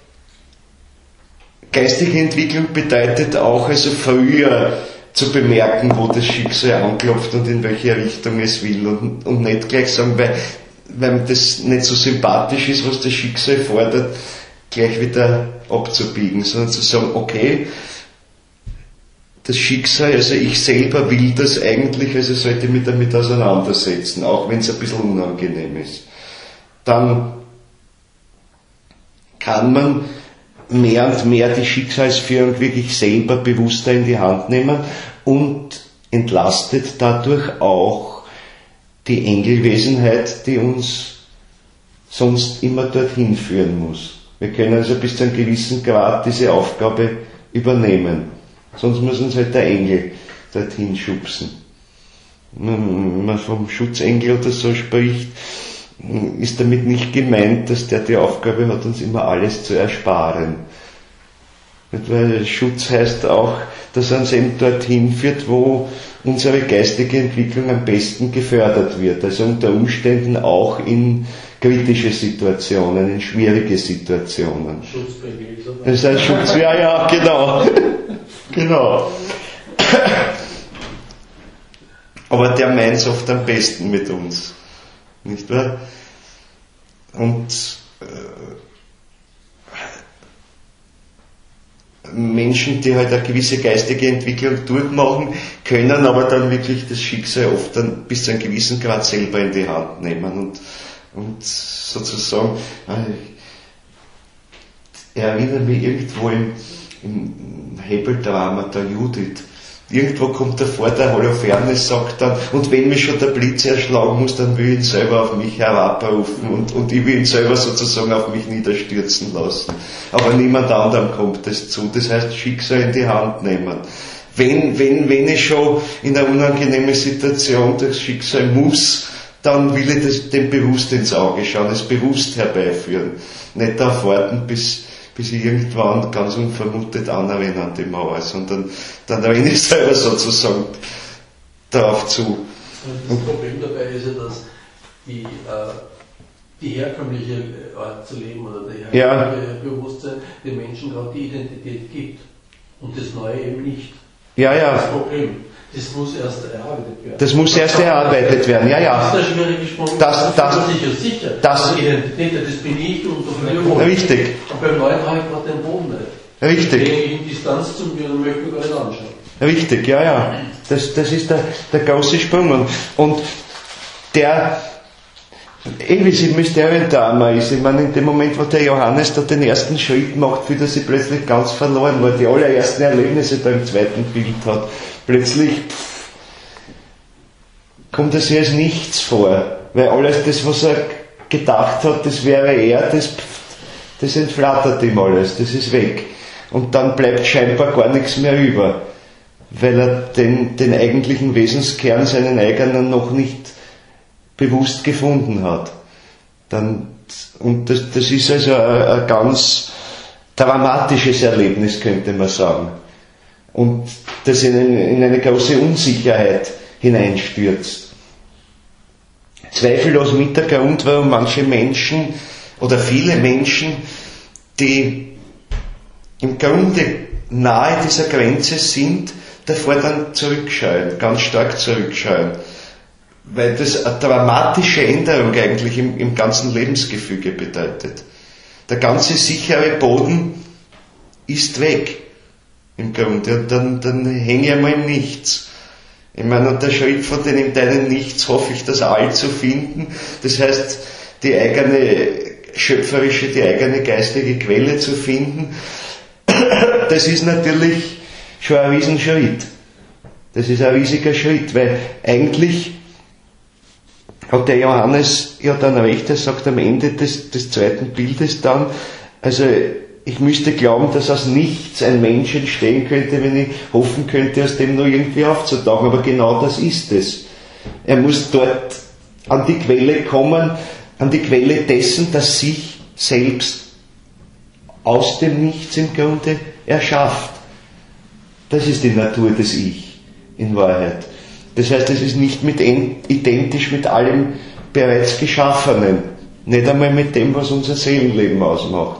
geistige Entwicklung bedeutet auch, also früher zu bemerken, wo das Schicksal anklopft und in welche Richtung es will und, und nicht gleich sagen, weil, weil das nicht so sympathisch ist, was das Schicksal fordert, gleich wieder abzubiegen, sondern zu sagen, okay, das Schicksal, also ich selber will das eigentlich, also sollte ich mich damit auseinandersetzen, auch wenn es ein bisschen unangenehm ist. Dann kann man mehr und mehr die Schicksalsführung wirklich selber bewusster in die Hand nehmen und entlastet dadurch auch die Engelwesenheit, die uns sonst immer dorthin führen muss. Wir können also bis zu einem gewissen Grad diese Aufgabe übernehmen. Sonst muss uns halt der Engel dorthin schubsen. Wenn man vom Schutzengel oder so spricht, ist damit nicht gemeint, dass der die Aufgabe hat, uns immer alles zu ersparen. Weil Schutz heißt auch, dass er uns eben dorthin führt, wo unsere geistige Entwicklung am besten gefördert wird. Also unter Umständen auch in kritische Situationen, in schwierige Situationen. Schutzbegriff. Das ist ein Schutz, ja, ja, genau. Genau. Aber der meint es oft am besten mit uns. Nicht wahr? Und äh, Menschen, die halt eine gewisse geistige Entwicklung durchmachen, können aber dann wirklich das Schicksal oft dann bis zu einem gewissen Grad selber in die Hand nehmen und, und sozusagen, äh, ich erinnere mich irgendwo im, im Hebel-Drama der Judith, irgendwo kommt davor, der Holofernes sagt dann, und wenn mich schon der Blitz erschlagen muss, dann will ich ihn selber auf mich herabrufen und, und ich will ihn selber sozusagen auf mich niederstürzen lassen. Aber niemand anderem kommt das zu. Das heißt, Schicksal in die Hand nehmen. Wenn, wenn, wenn ich schon in eine unangenehme Situation durchs Schicksal muss, dann will ich das, dem bewusst ins Auge schauen, es bewusst herbeiführen. Nicht darauf warten, bis bis ich irgendwann ganz unvermutet anrenne an die Mauer, sondern dann renne ich selber sozusagen darauf zu. Das Problem dabei ist ja, dass die, äh, die herkömmliche Art zu leben oder der herkömmliche ja. Bewusstsein den Menschen gerade die Identität gibt. und das Neue eben nicht. Ja, ja. Das Problem. Das muss erst erarbeitet werden. Das muss erst erarbeitet werden, ja, ja. Das ist der schwierige Sprung. Das, das, sicher, sicher. Das, Identität, das bin ich und dafür. Richtig. Und beim Neuen habe ich gerade den Boden nicht. Richtig. Lege ich in Distanz zu mir und möchte mir gar nicht anschauen. Richtig, ja, ja. Das, das ist der, der große Sprung. Und, und der, eh wie es im Mysteriendrama ist, ich meine, in dem Moment, wo der Johannes da den ersten Schritt macht, fühlt er sich plötzlich ganz verloren, weil die allerersten Erlebnisse da im zweiten Bild hat. Plötzlich pff, kommt er sich als nichts vor, weil alles das, was er gedacht hat, das wäre er, das, pff, das entflattert ihm alles, das ist weg. Und dann bleibt scheinbar gar nichts mehr über, weil er den, den eigentlichen Wesenskern, seinen eigenen, noch nicht bewusst gefunden hat. Dann, und das, das ist also ein, ein ganz dramatisches Erlebnis, könnte man sagen. Und das in eine, in eine große Unsicherheit hineinstürzt. Zweifellos mit der Grund, warum manche Menschen oder viele Menschen, die im Grunde nahe dieser Grenze sind, davor dann zurückscheuen, ganz stark zurückscheuen. Weil das eine dramatische Änderung eigentlich im, im ganzen Lebensgefüge bedeutet. Der ganze sichere Boden ist weg. Im Grunde. Und dann, dann hänge ich einmal im Nichts. Ich meine, und der Schritt von dem in deinem Nichts hoffe ich, das All zu finden. Das heißt, die eigene schöpferische, die eigene geistige Quelle zu finden. Das ist natürlich schon ein Riesenschritt. Das ist ein riesiger Schritt, weil eigentlich hat der Johannes ja dann recht, er sagt am Ende des, des zweiten Bildes dann, also ich müsste glauben, dass aus nichts ein Mensch entstehen könnte, wenn ich hoffen könnte, aus dem nur irgendwie aufzutauchen. Aber genau das ist es. Er muss dort an die Quelle kommen, an die Quelle dessen, das sich selbst aus dem Nichts im Grunde erschafft. Das ist die Natur des Ich, in Wahrheit. Das heißt, es ist nicht mit identisch mit allem bereits Geschaffenen. Nicht einmal mit dem, was unser Seelenleben ausmacht.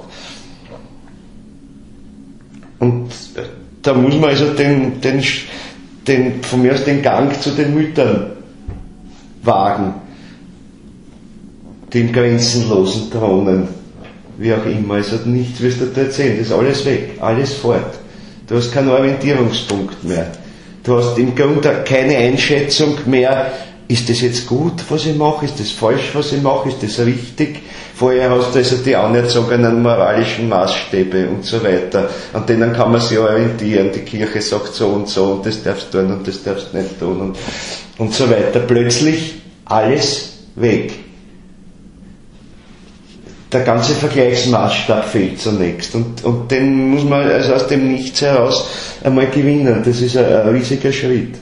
Und da muss man also den, den, den, von mir aus den Gang zu den Müttern wagen, die im Grenzenlosen thronen, wie auch immer. Also nichts wirst du da erzählen, das ist alles weg, alles fort. Du hast keinen Orientierungspunkt mehr. Du hast im Grunde keine Einschätzung mehr, ist das jetzt gut, was ich mache, ist das falsch, was ich mache, ist das richtig? Vorher hast du also die anerzogenen moralischen Maßstäbe und so weiter. An denen kann man sich orientieren. Die Kirche sagt so und so und das darfst du tun und das darfst du nicht tun und, und so weiter. Plötzlich alles weg. Der ganze Vergleichsmaßstab fehlt zunächst und, und den muss man also aus dem Nichts heraus einmal gewinnen. Das ist ein, ein riesiger Schritt.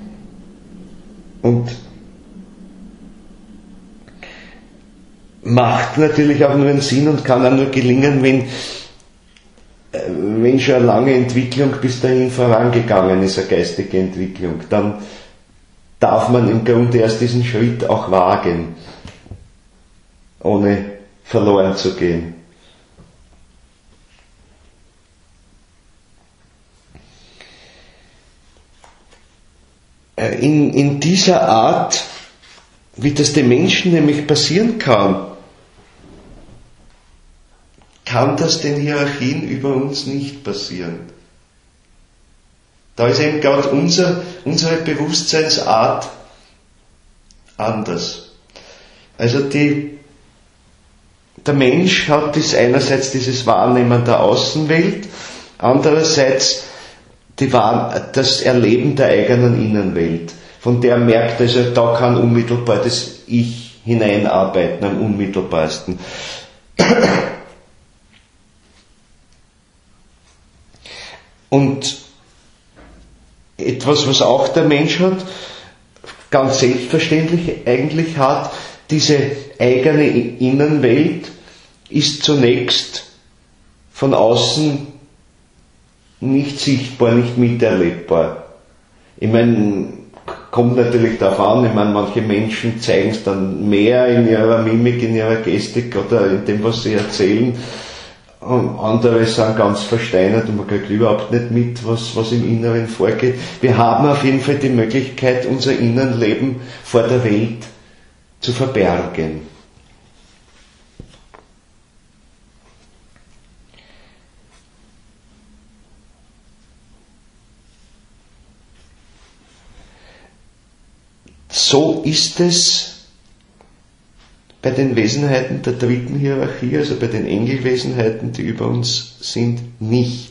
Und macht natürlich auch nur einen Sinn und kann auch nur gelingen, wenn, wenn schon eine lange Entwicklung bis dahin vorangegangen ist, eine geistige Entwicklung. Dann darf man im Grunde erst diesen Schritt auch wagen, ohne verloren zu gehen. In, in dieser Art, wie das dem Menschen nämlich passieren kann, kann das den Hierarchien über uns nicht passieren. Da ist eben gerade unser, unsere Bewusstseinsart anders. Also die, der Mensch hat das einerseits dieses Wahrnehmen der Außenwelt, andererseits die Wahr, das Erleben der eigenen Innenwelt, von der er merkt, also da kann unmittelbar das Ich hineinarbeiten, am unmittelbarsten. Und etwas, was auch der Mensch hat, ganz selbstverständlich eigentlich hat, diese eigene Innenwelt ist zunächst von außen nicht sichtbar, nicht miterlebbar. Ich meine, kommt natürlich darauf an, ich meine, manche Menschen zeigen es dann mehr in ihrer Mimik, in ihrer Gestik oder in dem, was sie erzählen. und andere sind ganz versteinert und man kriegt überhaupt nicht mit, was, was im Inneren vorgeht. Wir haben auf jeden Fall die Möglichkeit, unser Innenleben vor der Welt zu verbergen. So ist es bei den Wesenheiten der dritten Hierarchie, also bei den Engelwesenheiten, die über uns sind, nicht.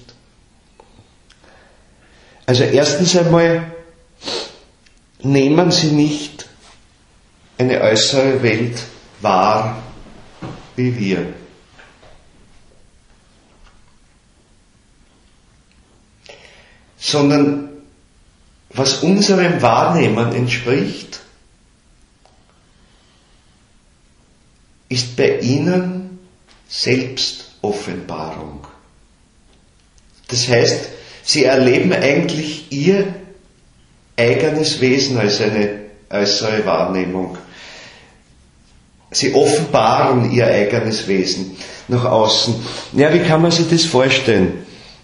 Also erstens einmal, nehmen Sie nicht eine äußere Welt wahr wie wir. Sondern was unserem Wahrnehmen entspricht, ist bei Ihnen Selbstoffenbarung. Das heißt, Sie erleben eigentlich Ihr eigenes Wesen als eine äußere Wahrnehmung. Sie offenbaren Ihr eigenes Wesen nach außen. Ja, wie kann man sich das vorstellen?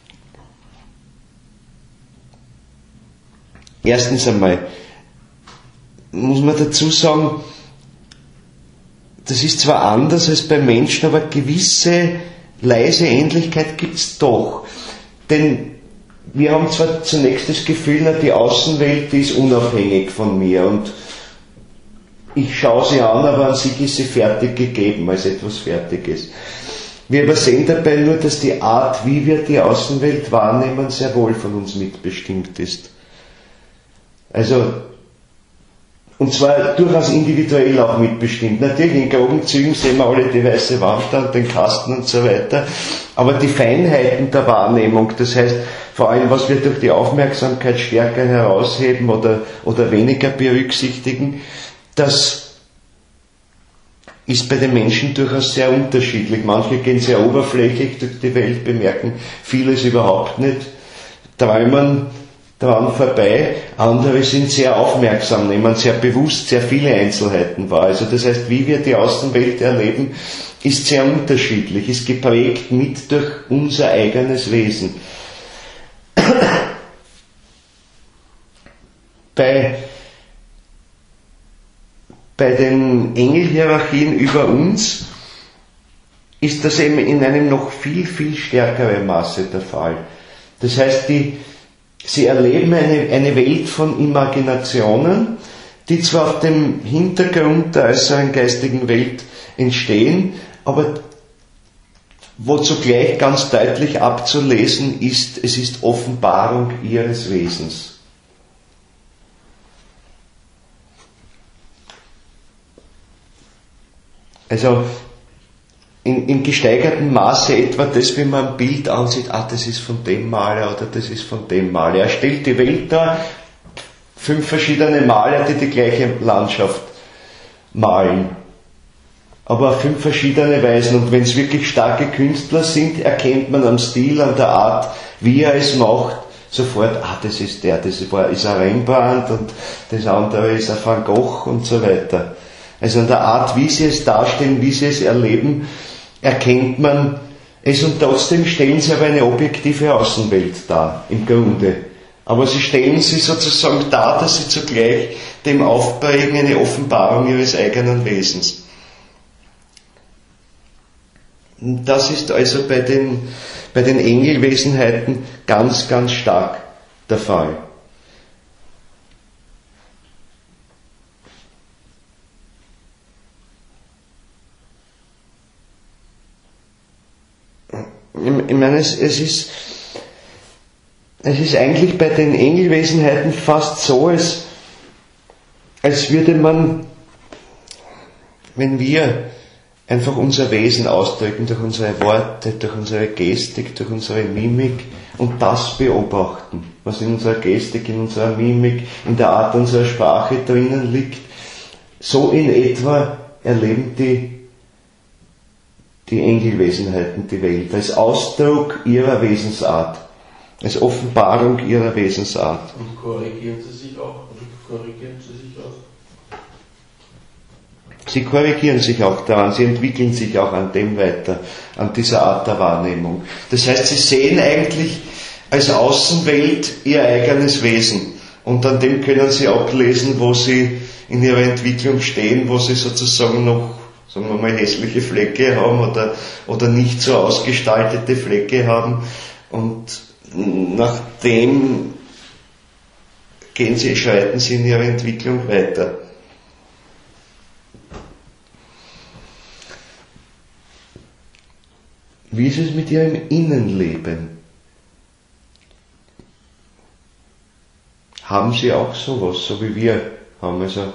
Erstens einmal muss man dazu sagen, das ist zwar anders als beim Menschen, aber gewisse leise Ähnlichkeit gibt es doch. Denn wir haben zwar zunächst das Gefühl, na, die Außenwelt, die ist unabhängig von mir und ich schaue sie an, aber an sich ist sie fertig gegeben, als etwas Fertiges. Wir übersehen dabei nur, dass die Art, wie wir die Außenwelt wahrnehmen, sehr wohl von uns mitbestimmt ist. Also, und zwar durchaus individuell auch mitbestimmt. Natürlich in groben Zügen sehen wir alle die weiße Wand und den Kasten und so weiter, aber die Feinheiten der Wahrnehmung, das heißt vor allem, was wir durch die Aufmerksamkeit stärker herausheben oder, oder weniger berücksichtigen, das ist bei den Menschen durchaus sehr unterschiedlich. Manche gehen sehr oberflächlich durch die Welt, bemerken vieles überhaupt nicht, träumen dran vorbei, andere sind sehr aufmerksam, nehmen sehr bewusst sehr viele Einzelheiten wahr. Also das heißt, wie wir die Außenwelt erleben, ist sehr unterschiedlich, ist geprägt mit durch unser eigenes Wesen. Bei, bei den Engelhierarchien über uns ist das eben in einem noch viel, viel stärkeren Maße der Fall. Das heißt, die Sie erleben eine, eine Welt von Imaginationen, die zwar auf dem Hintergrund der äußeren geistigen Welt entstehen, aber wo zugleich ganz deutlich abzulesen ist, es ist Offenbarung ihres Wesens. Also In, in gesteigertem Maße etwa das, wenn man ein Bild ansieht, ah, das ist von dem Maler oder das ist von dem Maler. Er stellt die Welt dar, fünf verschiedene Maler, die die gleiche Landschaft malen. Aber auf fünf verschiedene Weisen. Und wenn es wirklich starke Künstler sind, erkennt man am Stil, an der Art, wie er es macht, sofort, ah, das ist der, das ist ein Rembrandt und das andere ist ein Van Gogh und so weiter. Also an der Art, wie sie es darstellen, wie sie es erleben, erkennt man es und trotzdem stellen sie aber eine objektive Außenwelt dar, im Grunde. Aber sie stellen sie sozusagen dar, dass sie zugleich dem aufprägen eine Offenbarung ihres eigenen Wesens. Und das ist also bei den, bei den Engelwesenheiten ganz, ganz stark der Fall. Ich meine, es, es, ist, es ist eigentlich bei den Engelwesenheiten fast so, als, als würde man, wenn wir einfach unser Wesen ausdrücken durch unsere Worte, durch unsere Gestik, durch unsere Mimik und das beobachten, was in unserer Gestik, in unserer Mimik, in der Art unserer Sprache drinnen liegt, so in etwa erleben die die Engelwesenheiten die Welt, als Ausdruck ihrer Wesensart, als Offenbarung ihrer Wesensart. Und korrigieren sie sich auch? Oder korrigieren sie sich auch? Sie korrigieren sich auch daran, sie entwickeln sich auch an dem weiter, an dieser Art der Wahrnehmung. Das heißt, sie sehen eigentlich als Außenwelt ihr eigenes Wesen und an dem können sie ablesen, wo sie in ihrer Entwicklung stehen, wo sie sozusagen noch, sagen wir mal, hässliche Flecke haben oder, oder nicht so ausgestaltete Flecke haben, und nach dem gehen sie, schreiten sie in ihrer Entwicklung weiter. Wie ist es mit ihrem Innenleben? Haben sie auch sowas, so wie wir haben? Also,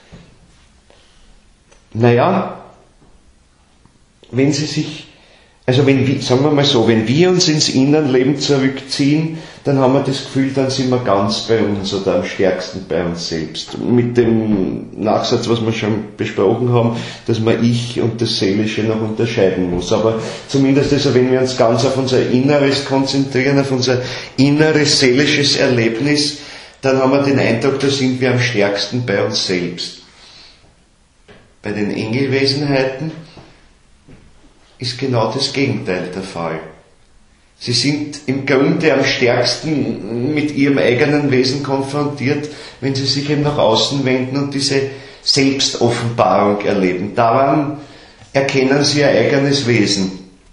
naja, wenn sie sich, also wenn wir, sagen wir mal so, wenn wir uns ins Innenleben zurückziehen, dann haben wir das Gefühl, dann sind wir ganz bei uns oder am stärksten bei uns selbst. Mit dem Nachsatz, was wir schon besprochen haben, dass man Ich und das Seelische noch unterscheiden muss. Aber zumindest also, wenn wir uns ganz auf unser Inneres konzentrieren, auf unser inneres seelisches Erlebnis, dann haben wir den Eindruck, da sind wir am stärksten bei uns selbst. Bei den Engelwesenheiten ist genau das Gegenteil der Fall. Sie sind im Grunde am stärksten mit ihrem eigenen Wesen konfrontiert, wenn sie sich eben nach außen wenden und diese Selbstoffenbarung erleben. Daran erkennen sie ihr eigenes Wesen.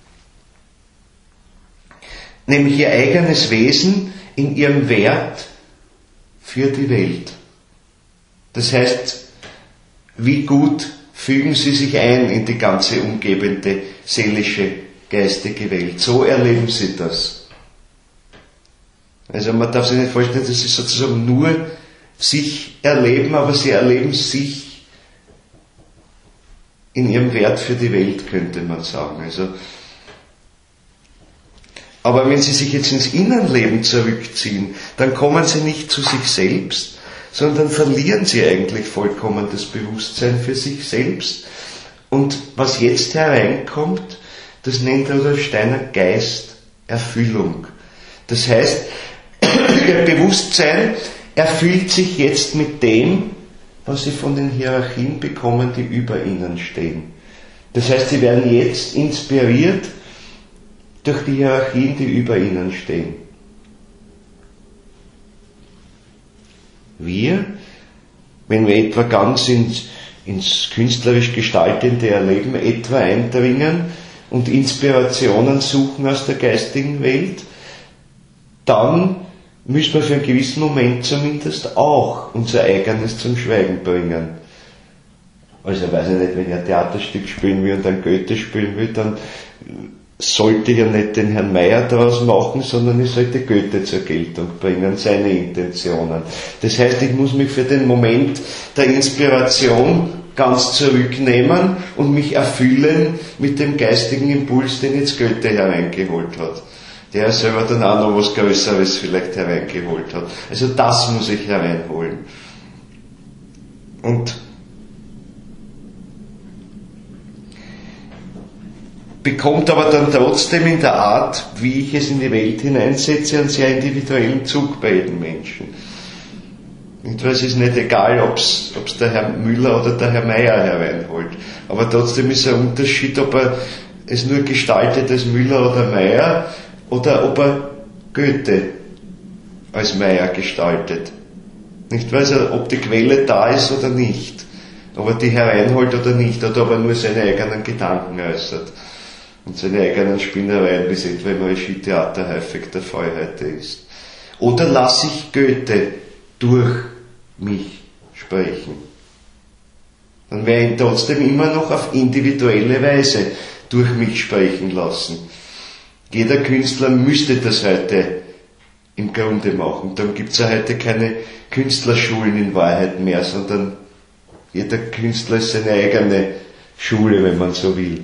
Nämlich ihr eigenes Wesen in ihrem Wert für die Welt. Das heißt, wie gut fügen sie sich ein in die ganze umgebende seelische, geistige Welt. So erleben sie das. Also man darf sich nicht vorstellen, dass sie sozusagen nur sich erleben, aber sie erleben sich in ihrem Wert für die Welt, könnte man sagen. Also, aber wenn sie sich jetzt ins Innenleben zurückziehen, dann kommen sie nicht zu sich selbst, sondern verlieren sie eigentlich vollkommen das Bewusstsein für sich selbst. Und was jetzt hereinkommt, das nennt Rudolf Steiner Geisterfüllung. Das heißt, ihr Bewusstsein erfüllt sich jetzt mit dem, was sie von den Hierarchien bekommen, die über ihnen stehen. Das heißt, sie werden jetzt inspiriert durch die Hierarchien, die über ihnen stehen. Wir, wenn wir etwa ganz ins, ins künstlerisch Gestaltende Erleben etwa eindringen und Inspirationen suchen aus der geistigen Welt, dann müssen wir für einen gewissen Moment zumindest auch unser eigenes zum Schweigen bringen. Also, weiß ich nicht, wenn ich ein Theaterstück spielen will und ein Goethe spielen will, dann sollte ich ja nicht den Herrn Meyer daraus machen, sondern ich sollte Goethe zur Geltung bringen, seine Intentionen. Das heißt, ich muss mich für den Moment der Inspiration ganz zurücknehmen und mich erfüllen mit dem geistigen Impuls, den jetzt Goethe hereingeholt hat. Der selber dann auch noch was Größeres vielleicht hereingeholt hat. Also das muss ich hereinholen. Und bekommt aber dann trotzdem in der Art, wie ich es in die Welt hineinsetze, einen sehr individuellen Zug bei jedem Menschen. Und es ist nicht egal, ob es der Herr Müller oder der Herr Meyer hereinholt. Aber trotzdem ist ein Unterschied, ob er es nur gestaltet als Müller oder Meyer oder ob er Goethe als Meyer gestaltet. Nicht weiß er, ob die Quelle da ist oder nicht, ob er die hereinholt oder nicht, oder ob er nur seine eigenen Gedanken äußert und seine eigenen Spinnereien, wie es etwa im Regie-Theater häufig der Fall heute ist. Oder lasse ich Goethe durch mich sprechen. Dann werde ich ihn trotzdem immer noch auf individuelle Weise durch mich sprechen lassen. Jeder Künstler müsste das heute im Grunde machen. Dann gibt es ja heute keine Künstlerschulen in Wahrheit mehr, sondern jeder Künstler ist seine eigene Schule, wenn man so will.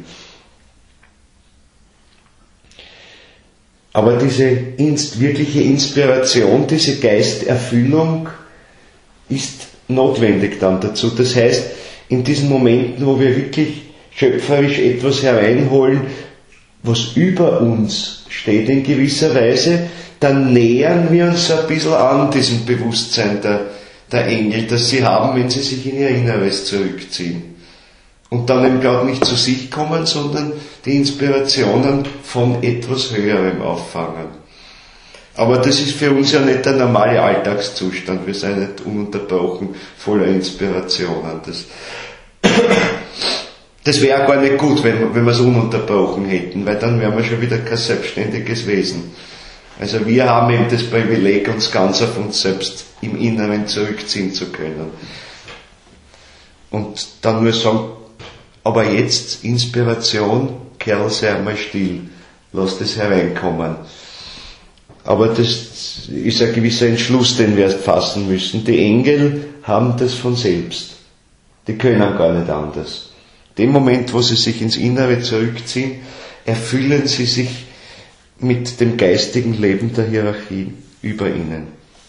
Aber diese inst- wirkliche Inspiration, diese Geisterfüllung ist notwendig dann dazu. Das heißt, in diesen Momenten, wo wir wirklich schöpferisch etwas hereinholen, was über uns steht in gewisser Weise, dann nähern wir uns so ein bisschen an diesem Bewusstsein der, der Engel, das sie haben, wenn sie sich in ihr Inneres zurückziehen. Und dann eben gerade nicht zu sich kommen, sondern die Inspirationen von etwas Höherem auffangen. Aber das ist für uns ja nicht der normale Alltagszustand. Wir sind nicht ununterbrochen voller Inspirationen. Das, das wäre gar nicht gut, wenn, wenn wir es ununterbrochen hätten, weil dann wären wir schon wieder kein selbstständiges Wesen. Also wir haben eben das Privileg, uns ganz auf uns selbst im Inneren zurückziehen zu können. Und dann nur sagen, aber jetzt Inspiration, Kerl, sei einmal still, lass das hereinkommen. Aber das ist ein gewisser Entschluss, den wir erst fassen müssen. Die Engel haben das von selbst. Die können gar nicht anders. In dem Moment, wo sie sich ins Innere zurückziehen, erfüllen sie sich mit dem geistigen Leben der Hierarchie über ihnen.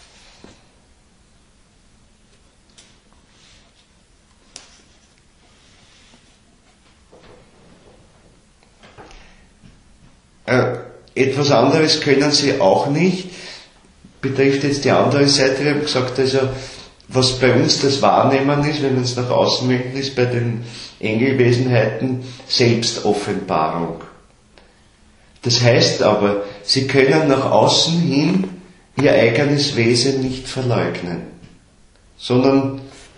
Äh, etwas anderes können sie auch nicht, betrifft jetzt die andere Seite. Wir haben gesagt, also, was bei uns das Wahrnehmen ist, wenn man es nach außen wenden, ist bei den Engelwesenheiten Selbstoffenbarung. Das heißt aber, sie können nach außen hin ihr eigenes Wesen nicht verleugnen, sondern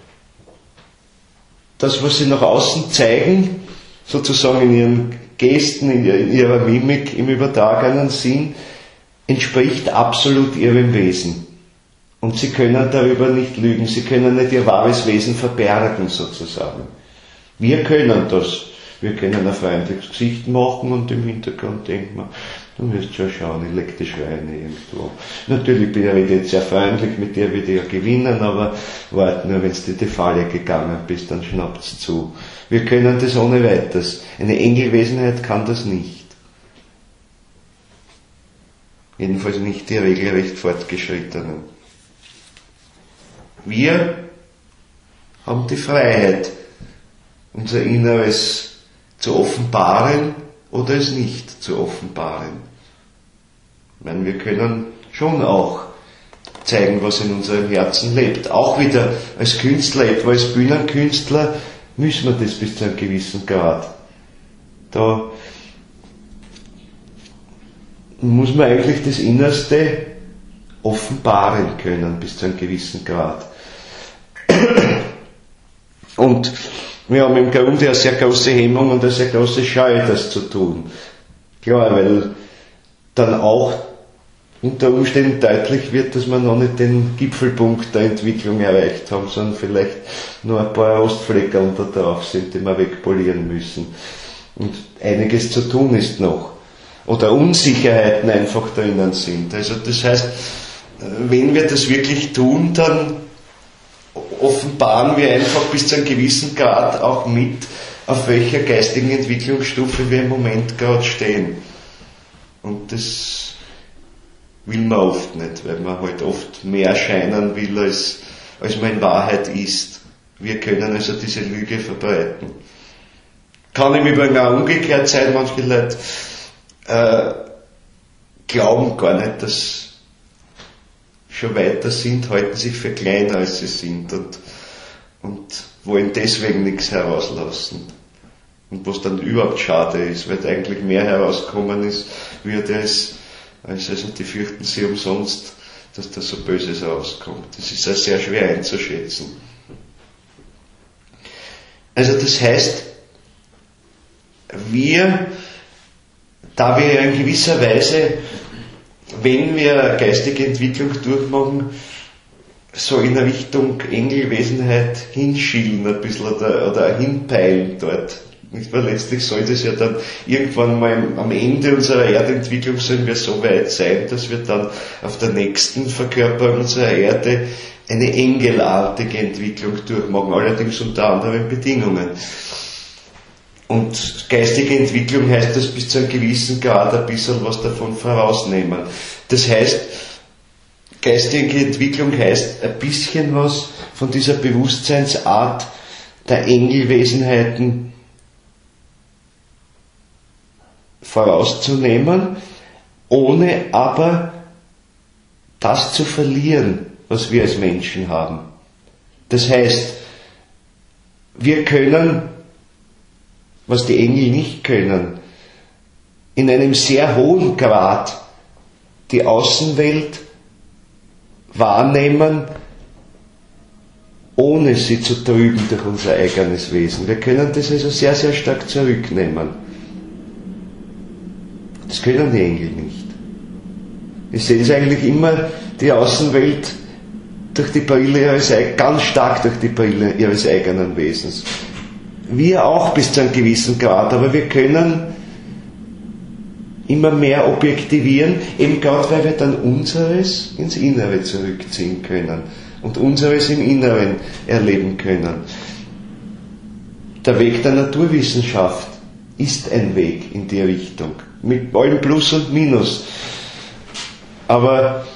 das, was sie nach außen zeigen, sozusagen in ihren Gesten, in ihrer Mimik im übertragenen Sinn, entspricht absolut ihrem Wesen. Und sie können darüber nicht lügen, sie können nicht ihr wahres Wesen verbergen sozusagen. Wir können das. Wir können ein freundliches Gesicht machen und im Hintergrund denken wir, du wirst schon schauen, ich leg die Schweine irgendwo. Natürlich bin ich jetzt sehr freundlich, mit dir will ich ja gewinnen, aber warte nur, wenn du in die Falle gegangen bist, dann schnappt's zu. Wir können das ohne weiteres. Eine Engelwesenheit kann das nicht. Jedenfalls nicht die regelrecht Fortgeschrittenen. Wir haben die Freiheit, unser Inneres zu offenbaren oder es nicht zu offenbaren. Ich meine, wir können schon auch zeigen, was in unserem Herzen lebt. Auch wieder als Künstler, etwa als Bühnenkünstler, müssen wir das bis zu einem gewissen Grad. Da muss man eigentlich das Innerste offenbaren können bis zu einem gewissen Grad. Und wir haben im Grunde eine sehr große Hemmung und eine sehr große Scheu, das zu tun. Klar, weil dann auch unter Umständen deutlich wird, dass wir noch nicht den Gipfelpunkt der Entwicklung erreicht haben, sondern vielleicht nur ein paar Rostflecker da drauf sind, die wir wegpolieren müssen. Und einiges zu tun ist noch. Oder Unsicherheiten einfach drinnen sind. Also das heißt, wenn wir das wirklich tun, dann offenbaren wir einfach bis zu einem gewissen Grad auch mit, auf welcher geistigen Entwicklungsstufe wir im Moment gerade stehen. Und das will man oft nicht, weil man halt oft mehr erscheinen will, als, als man in Wahrheit ist. Wir können also diese Lüge verbreiten. Kann im Übrigen auch umgekehrt sein, manche Leute äh, glauben gar nicht, dass schon weiter sind, halten sich für kleiner als sie sind und, und wollen deswegen nichts herauslassen. Und was dann überhaupt schade ist, weil eigentlich mehr herauskommen ist, würde es, als also die fürchten sie umsonst, dass da so Böses rauskommt. Das ist auch sehr schwer einzuschätzen. Also das heißt, wir, da wir in gewisser Weise, wenn wir geistige Entwicklung durchmachen, so in Richtung Engelwesenheit hinschielen ein bisschen oder, oder hinpeilen dort. Nicht, weil letztlich soll das ja dann irgendwann mal am Ende unserer Erdentwicklung sollen wir so weit sein, dass wir dann auf der nächsten Verkörperung unserer Erde eine engelartige Entwicklung durchmachen, allerdings unter anderen Bedingungen. Und geistige Entwicklung heißt das bis zu einem gewissen Grad ein bisschen was davon vorausnehmen. Das heißt, geistige Entwicklung heißt ein bisschen was von dieser Bewusstseinsart der Engelwesenheiten vorauszunehmen, ohne aber das zu verlieren, was wir als Menschen haben. Das heißt, wir können was die Engel nicht können, in einem sehr hohen Grad die Außenwelt wahrnehmen, ohne sie zu trüben durch unser eigenes Wesen. Wir können das also sehr, sehr stark zurücknehmen. Das können die Engel nicht. Wir sehen es eigentlich immer, die Außenwelt durch die Brille ihres, ganz stark durch die Brille ihres eigenen Wesens. Wir auch bis zu einem gewissen Grad, aber wir können immer mehr objektivieren, eben gerade weil wir dann unseres ins Innere zurückziehen können und unseres im Inneren erleben können. Der Weg der Naturwissenschaft ist ein Weg in die Richtung, mit allem Plus und Minus. Aber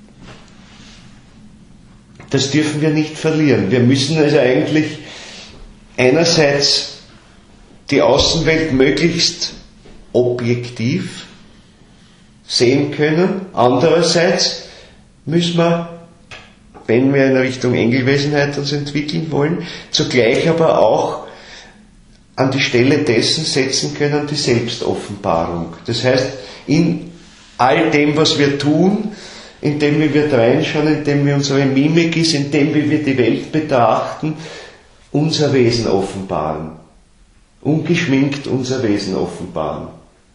das dürfen wir nicht verlieren. Wir müssen also eigentlich einerseits die Außenwelt möglichst objektiv sehen können, andererseits müssen wir, wenn wir in Richtung Engelwesenheit uns entwickeln wollen, zugleich aber auch an die Stelle dessen setzen können, die Selbstoffenbarung. Das heißt, in all dem, was wir tun, in dem, wie wir reinschauen, in dem, wie unsere Mimik ist, in dem, wie wir die Welt betrachten, unser Wesen offenbaren. Ungeschminkt unser Wesen offenbaren.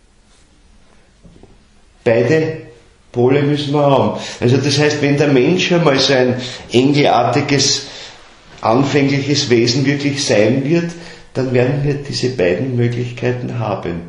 Beide Pole müssen wir haben. Also das heißt, wenn der Mensch einmal so ein engelartiges, anfängliches Wesen wirklich sein wird, dann werden wir diese beiden Möglichkeiten haben.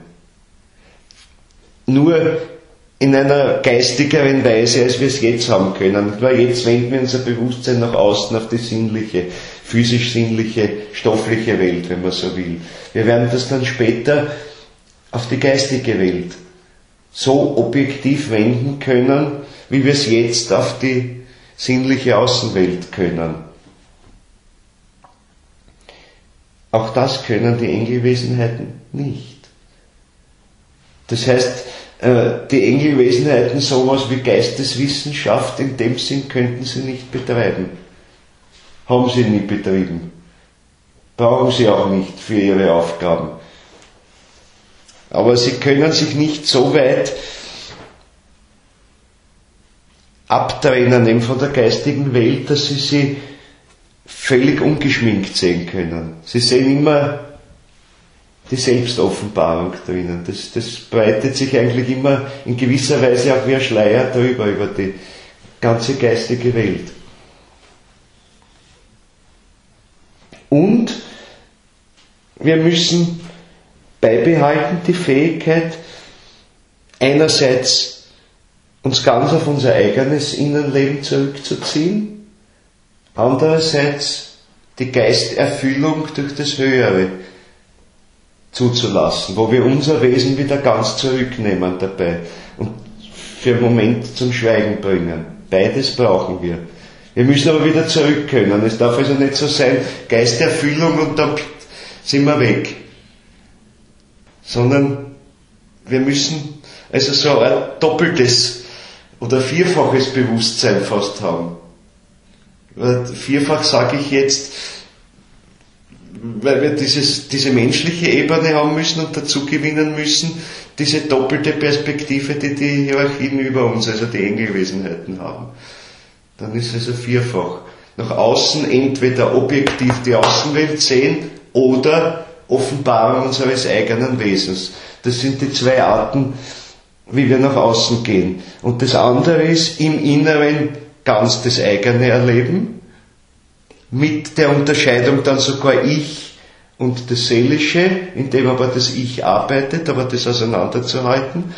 Nur in einer geistigeren Weise, als wir es jetzt haben können. Weil jetzt wenden wir unser Bewusstsein nach außen auf die sinnliche, physisch-sinnliche, stoffliche Welt, wenn man so will. Wir werden das dann später auf die geistige Welt so objektiv wenden können, wie wir es jetzt auf die sinnliche Außenwelt können. Auch das können die Engelwesenheiten nicht. Das heißt, die Engelwesenheiten sowas wie Geisteswissenschaft in dem Sinn könnten sie nicht betreiben. Haben sie nie betrieben. Brauchen sie auch nicht für ihre Aufgaben. Aber sie können sich nicht so weit abtrennen eben von der geistigen Welt, dass sie sie völlig ungeschminkt sehen können. Sie sehen immer die Selbstoffenbarung drinnen. Das, das breitet sich eigentlich immer in gewisser Weise auch wie ein Schleier drüber, über die ganze geistige Welt. Und wir müssen beibehalten die Fähigkeit, einerseits uns ganz auf unser eigenes Innenleben zurückzuziehen, andererseits die Geisterfüllung durch das Höhere zuzulassen, wo wir unser Wesen wieder ganz zurücknehmen dabei und für einen Moment zum Schweigen bringen. Beides brauchen wir. Wir müssen aber wieder zurück können. Es darf also nicht so sein, Geisterfüllung und dann sind wir weg. Sondern wir müssen also so ein doppeltes oder vierfaches Bewusstsein fast haben. Vierfach sage ich jetzt, weil wir dieses, diese menschliche Ebene haben müssen und dazu gewinnen müssen, diese doppelte Perspektive, die die Hierarchien über uns, also die Engelwesenheiten haben. Dann ist es also vierfach. Nach außen entweder objektiv die Außenwelt sehen oder Offenbarung unseres eigenen Wesens. Das sind die zwei Arten, wie wir nach außen gehen. Und das andere ist im Inneren ganz das eigene Erleben, mit der Unterscheidung dann sogar Ich und das Seelische, in dem aber das Ich arbeitet, aber das auseinanderzuhalten.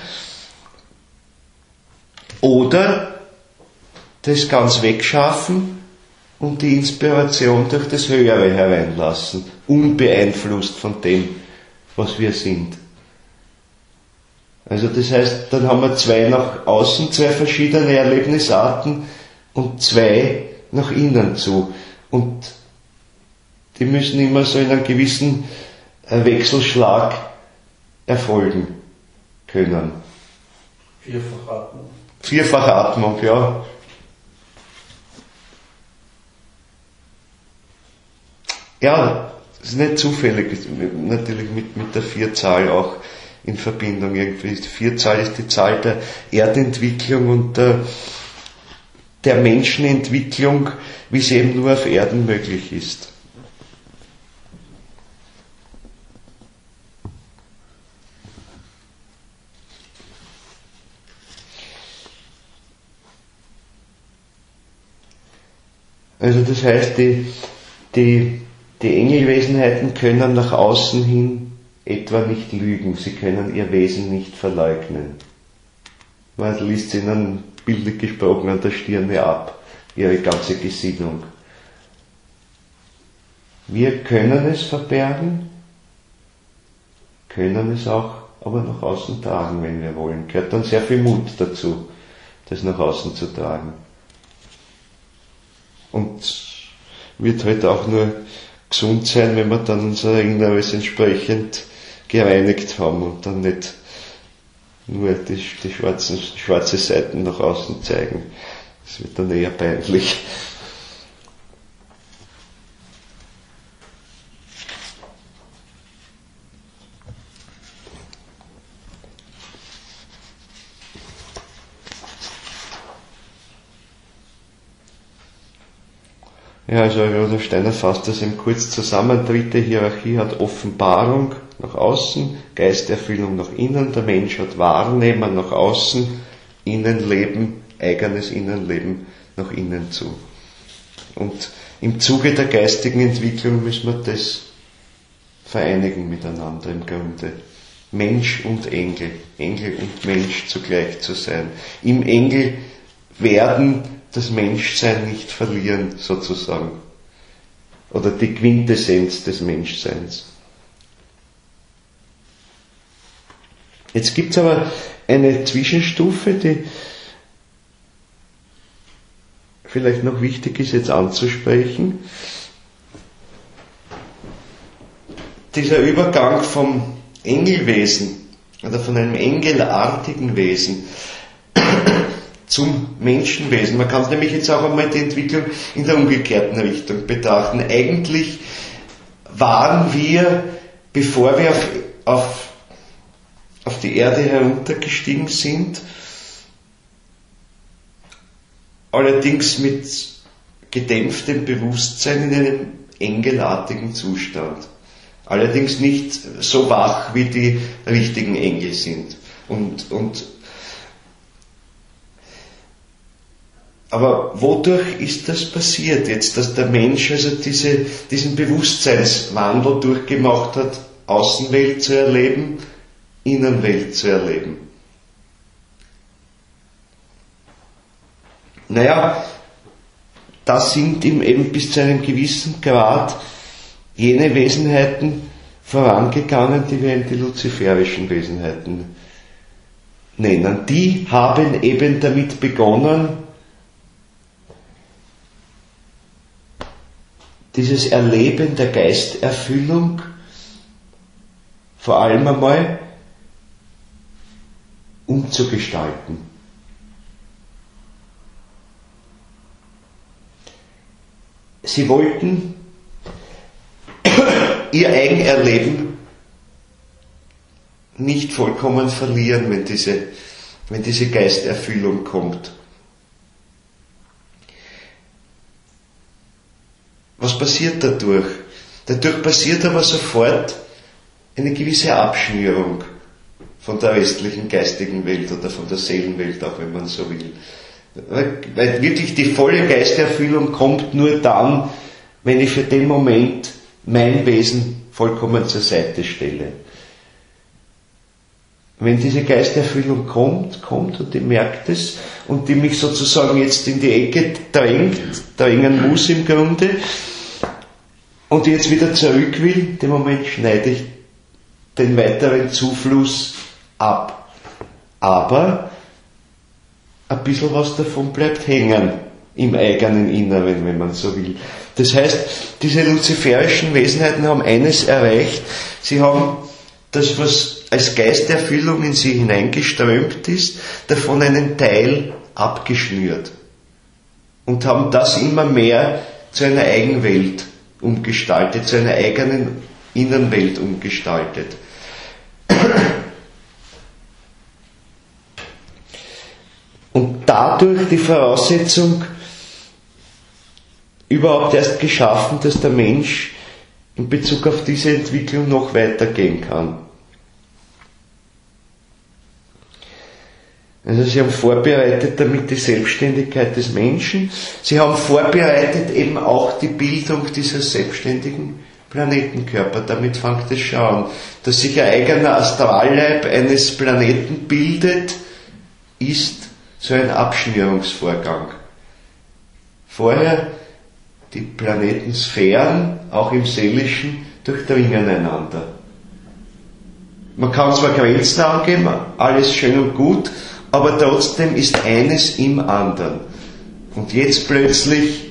Oder das ganz wegschaffen und die Inspiration durch das Höhere hereinlassen, unbeeinflusst von dem, was wir sind. Also das heißt, dann haben wir zwei nach außen, zwei verschiedene Erlebnisarten und zwei nach innen zu. Und die müssen immer so in einem gewissen Wechselschlag erfolgen können. Vierfachatmung. Vierfachatmung, ja. Ja, es ist nicht zufällig, natürlich mit, mit der Vierzahl auch in Verbindung irgendwie. Die Vierzahl ist die Zahl der Erdentwicklung und der, der Menschenentwicklung, wie sie eben nur auf Erden möglich ist. Also das heißt, die, die, die Engelwesenheiten können nach außen hin etwa nicht lügen, sie können ihr Wesen nicht verleugnen. Man liest ihnen bildlich gesprochen an der Stirne ab, ihre ganze Gesinnung. Wir können es verbergen, können es auch aber nach außen tragen, wenn wir wollen. Gehört dann sehr viel Mut dazu, das nach außen zu tragen. Und wird halt auch nur gesund sein, wenn wir dann unser Inneres entsprechend gereinigt haben und dann nicht nur die, die schwarzen, schwarze Seiten nach außen zeigen. Das wird dann eher peinlich. Ja, also Rudolf Steiner fasst das eben kurz zusammen. Dritte Hierarchie hat Offenbarung nach außen, Geisterfüllung nach innen, der Mensch hat Wahrnehmen nach außen, Innenleben, eigenes Innenleben nach innen zu. Und im Zuge der geistigen Entwicklung müssen wir das vereinigen miteinander im Grunde. Mensch und Engel, Engel und Mensch zugleich zu sein. Im Engel werden das Menschsein nicht verlieren, sozusagen. Oder die Quintessenz des Menschseins. Jetzt gibt es aber eine Zwischenstufe, die vielleicht noch wichtig ist jetzt anzusprechen. Dieser Übergang vom Engelwesen oder von einem engelartigen Wesen zum Menschenwesen. Man kann nämlich jetzt auch einmal die Entwicklung in der umgekehrten Richtung betrachten. Eigentlich waren wir, bevor wir auf, auf, auf die Erde heruntergestiegen sind, allerdings mit gedämpftem Bewusstsein in einem engelartigen Zustand. Allerdings nicht so wach, wie die richtigen Engel sind. Und, und Aber wodurch ist das passiert jetzt, dass der Mensch also diese, diesen Bewusstseinswandel durchgemacht hat, Außenwelt zu erleben, Innenwelt zu erleben? Naja, da sind ihm eben bis zu einem gewissen Grad jene Wesenheiten vorangegangen, die wir in die luziferischen Wesenheiten nennen. Die haben eben damit begonnen, dieses Erleben der Geisterfüllung vor allem einmal umzugestalten. Sie wollten ihr Eigenerleben nicht vollkommen verlieren, wenn diese, wenn diese Geisterfüllung kommt. Was passiert dadurch? Dadurch passiert aber sofort eine gewisse Abschnürung von der restlichen geistigen Welt oder von der Seelenwelt, auch wenn man so will. Weil, weil wirklich die volle Geisterfüllung kommt nur dann, wenn ich für den Moment mein Wesen vollkommen zur Seite stelle. Wenn diese Geisterfüllung kommt, kommt und ich merke das und die mich sozusagen jetzt in die Ecke drängt, drängen muss im Grunde, und jetzt wieder zurück will, in dem Moment schneide ich den weiteren Zufluss ab. Aber ein bisschen was davon bleibt hängen im eigenen Inneren, wenn man so will. Das heißt, diese luziferischen Wesenheiten haben eines erreicht, sie haben das, was als Geisterfüllung in sie hineingeströmt ist, davon einen Teil abgeschnürt und haben das immer mehr zu einer Eigenwelt umgestaltet, zu einer eigenen Innenwelt umgestaltet. Und dadurch die Voraussetzung überhaupt erst geschaffen, dass der Mensch in Bezug auf diese Entwicklung noch weitergehen kann. Also sie haben vorbereitet damit die Selbstständigkeit des Menschen. Sie haben vorbereitet eben auch die Bildung dieser selbstständigen Planetenkörper. Damit fängt es schon an. Dass sich ein eigener Astralleib eines Planeten bildet, ist so ein Abschnürungsvorgang. Vorher die Planetensphären, auch im Seelischen, durchdringen einander. Man kann zwar Grenzen angeben, alles schön und gut, aber trotzdem ist eines im anderen. Und jetzt plötzlich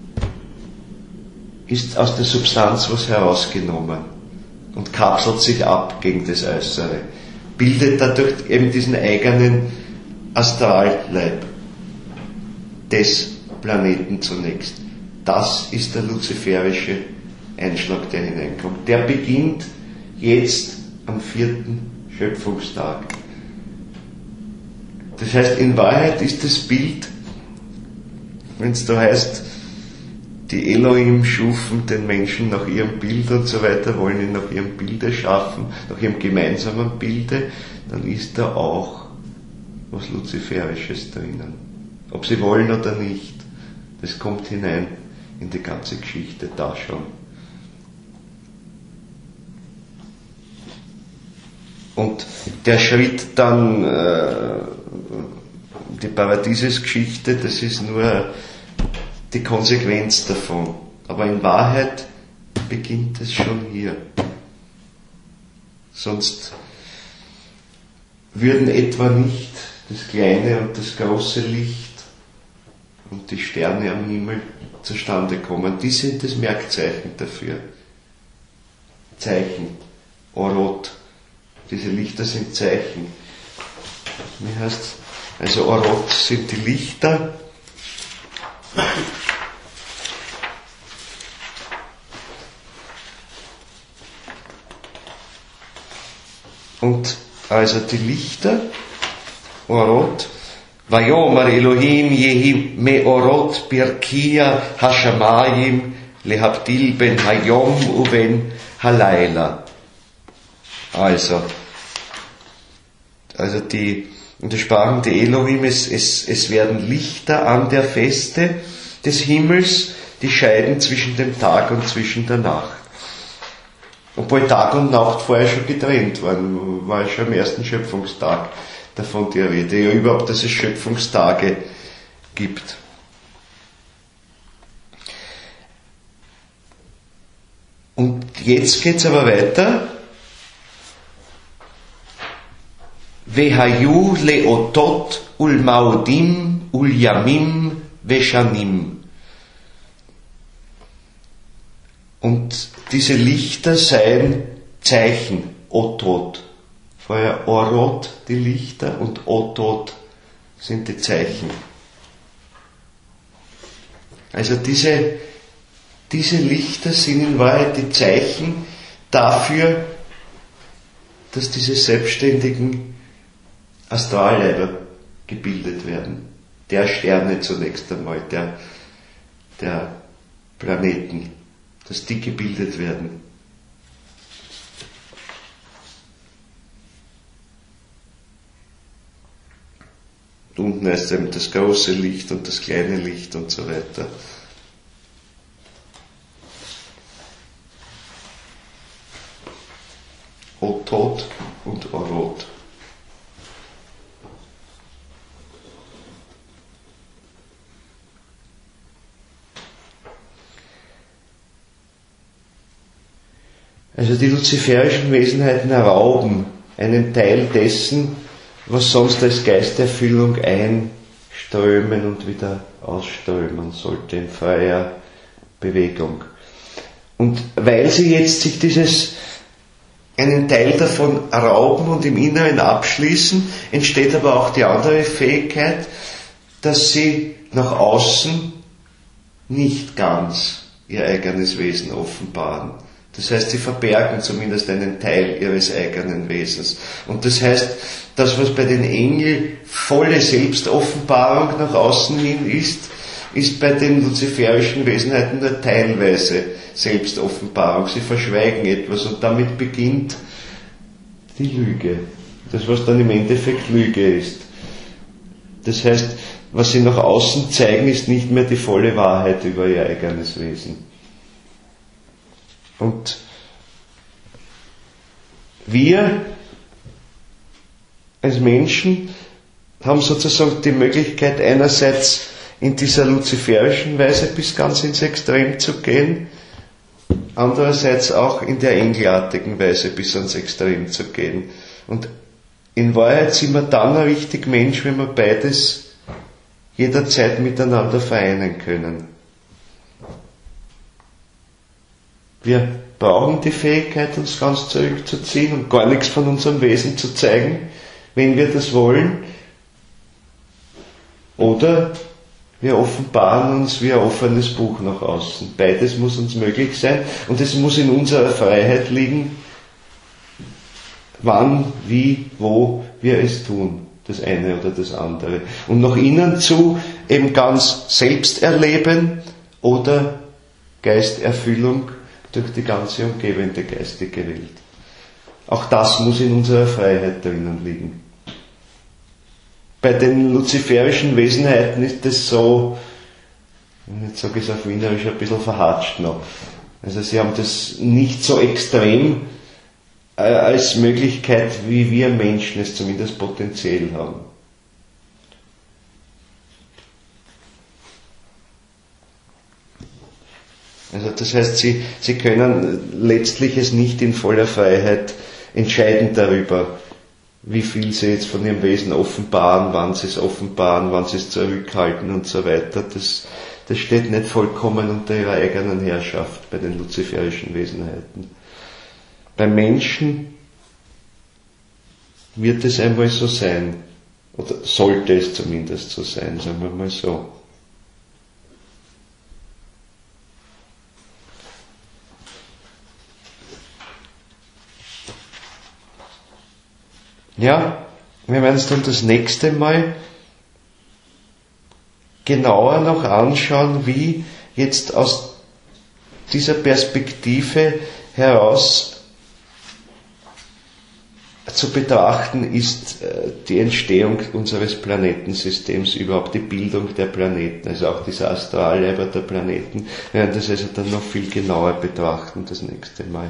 ist aus der Substanz was herausgenommen und kapselt sich ab gegen das Äußere. Bildet dadurch eben diesen eigenen Astralleib des Planeten zunächst. Das ist der luziferische Einschlag, der hineinkommt. Der beginnt jetzt am vierten Schöpfungstag. Das heißt, in Wahrheit ist das Bild, wenn es da heißt, die Elohim schufen den Menschen nach ihrem Bild und so weiter, wollen ihn nach ihrem Bilde schaffen, nach ihrem gemeinsamen Bilde, dann ist da auch was Luziferisches drinnen. Ob sie wollen oder nicht, das kommt hinein in die ganze Geschichte da schon. Und der Schritt dann, äh, die Paradiesesgeschichte, das ist nur die Konsequenz davon. Aber in Wahrheit beginnt es schon hier. Sonst würden etwa nicht das kleine und das große Licht und die Sterne am Himmel zustande kommen. Die sind das Merkzeichen dafür. Zeichen, Orot. Diese Lichter sind Zeichen. Wie heißt, also Orot sind die Lichter. Und also die Lichter, Orot, Vayomer Elohim Yehi Meorot Birkia Hashamayim Lehabdil Ben Hayom Uven Halayla. Also, also die, und da sprachen die Elohim, es, es, es werden Lichter an der Feste des Himmels, die scheiden zwischen dem Tag und zwischen der Nacht. Obwohl Tag und Nacht vorher schon getrennt waren, war schon am ersten Schöpfungstag davon die Rede. Ja, überhaupt, dass es Schöpfungstage gibt. Und jetzt geht's aber weiter. Vehayu leotot ul maudim ul yamim veshanim. Und diese Lichter seien Zeichen, Otot. Vorher Orot, die Lichter, und Otot sind die Zeichen. Also diese, diese Lichter sind in Wahrheit die Zeichen dafür, dass diese selbstständigen Astralleiber gebildet werden. Der Sterne zunächst einmal, der, der Planeten, dass die gebildet werden. Und unten heißt eben das große Licht und das kleine Licht und so weiter. Otot und Orot. Also die luziferischen Wesenheiten rauben einen Teil dessen, was sonst als Geisterfüllung einströmen und wieder ausströmen sollte in freier Bewegung. Und weil sie jetzt sich dieses, einen Teil davon rauben und im Inneren abschließen, entsteht aber auch die andere Fähigkeit, dass sie nach außen nicht ganz ihr eigenes Wesen offenbaren. Das heißt, sie verbergen zumindest einen Teil ihres eigenen Wesens. Und das heißt, das, was bei den Engeln volle Selbstoffenbarung nach außen hin ist, ist bei den luziferischen Wesenheiten nur teilweise Selbstoffenbarung. Sie verschweigen etwas und damit beginnt die Lüge. Das, was dann im Endeffekt Lüge ist. Das heißt, was sie nach außen zeigen, ist nicht mehr die volle Wahrheit über ihr eigenes Wesen. Und wir als Menschen haben sozusagen die Möglichkeit, einerseits in dieser luziferischen Weise bis ganz ins Extrem zu gehen, andererseits auch in der engelartigen Weise bis ans Extrem zu gehen. Und in Wahrheit sind wir dann ein richtig Mensch, wenn wir beides jederzeit miteinander vereinen können. Wir brauchen die Fähigkeit, uns ganz zurückzuziehen und gar nichts von unserem Wesen zu zeigen, wenn wir das wollen. Oder wir offenbaren uns wie ein offenes Buch nach außen. Beides muss uns möglich sein und es muss in unserer Freiheit liegen, wann, wie, wo wir es tun. Das eine oder das andere. Und nach innen zu eben ganz selbst erleben oder Geisterfüllung durch die ganze umgebende geistige Welt. Auch das muss in unserer Freiheit drinnen liegen. Bei den luziferischen Wesenheiten ist das so, jetzt sage ich es auf Wienerisch, ein bisschen verhatscht noch. Also sie haben das nicht so extrem äh, als Möglichkeit, wie wir Menschen es zumindest potenziell haben. Also das heißt, sie, sie können letztlich es nicht in voller Freiheit entscheiden darüber, wie viel sie jetzt von ihrem Wesen offenbaren, wann sie es offenbaren, wann sie es zurückhalten und so weiter. Das, das steht nicht vollkommen unter ihrer eigenen Herrschaft bei den luziferischen Wesenheiten. Beim Menschen wird es einmal so sein, oder sollte es zumindest so sein, sagen wir mal so. Ja, wir werden uns dann das nächste Mal genauer noch anschauen, wie jetzt aus dieser Perspektive heraus zu betrachten ist die Entstehung unseres Planetensystems, überhaupt die Bildung der Planeten, also auch dieser Astralleiber der Planeten. Wir werden das also dann noch viel genauer betrachten das nächste Mal.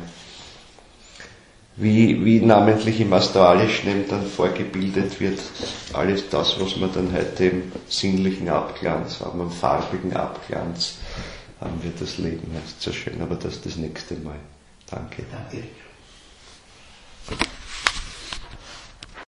Wie, wie namentlich im Astralischen eben dann vorgebildet wird, alles das, was wir dann heute im sinnlichen Abglanz haben, am farbigen Abglanz, haben wir das Leben, heißt so schön, aber das das nächste Mal. Danke. Danke.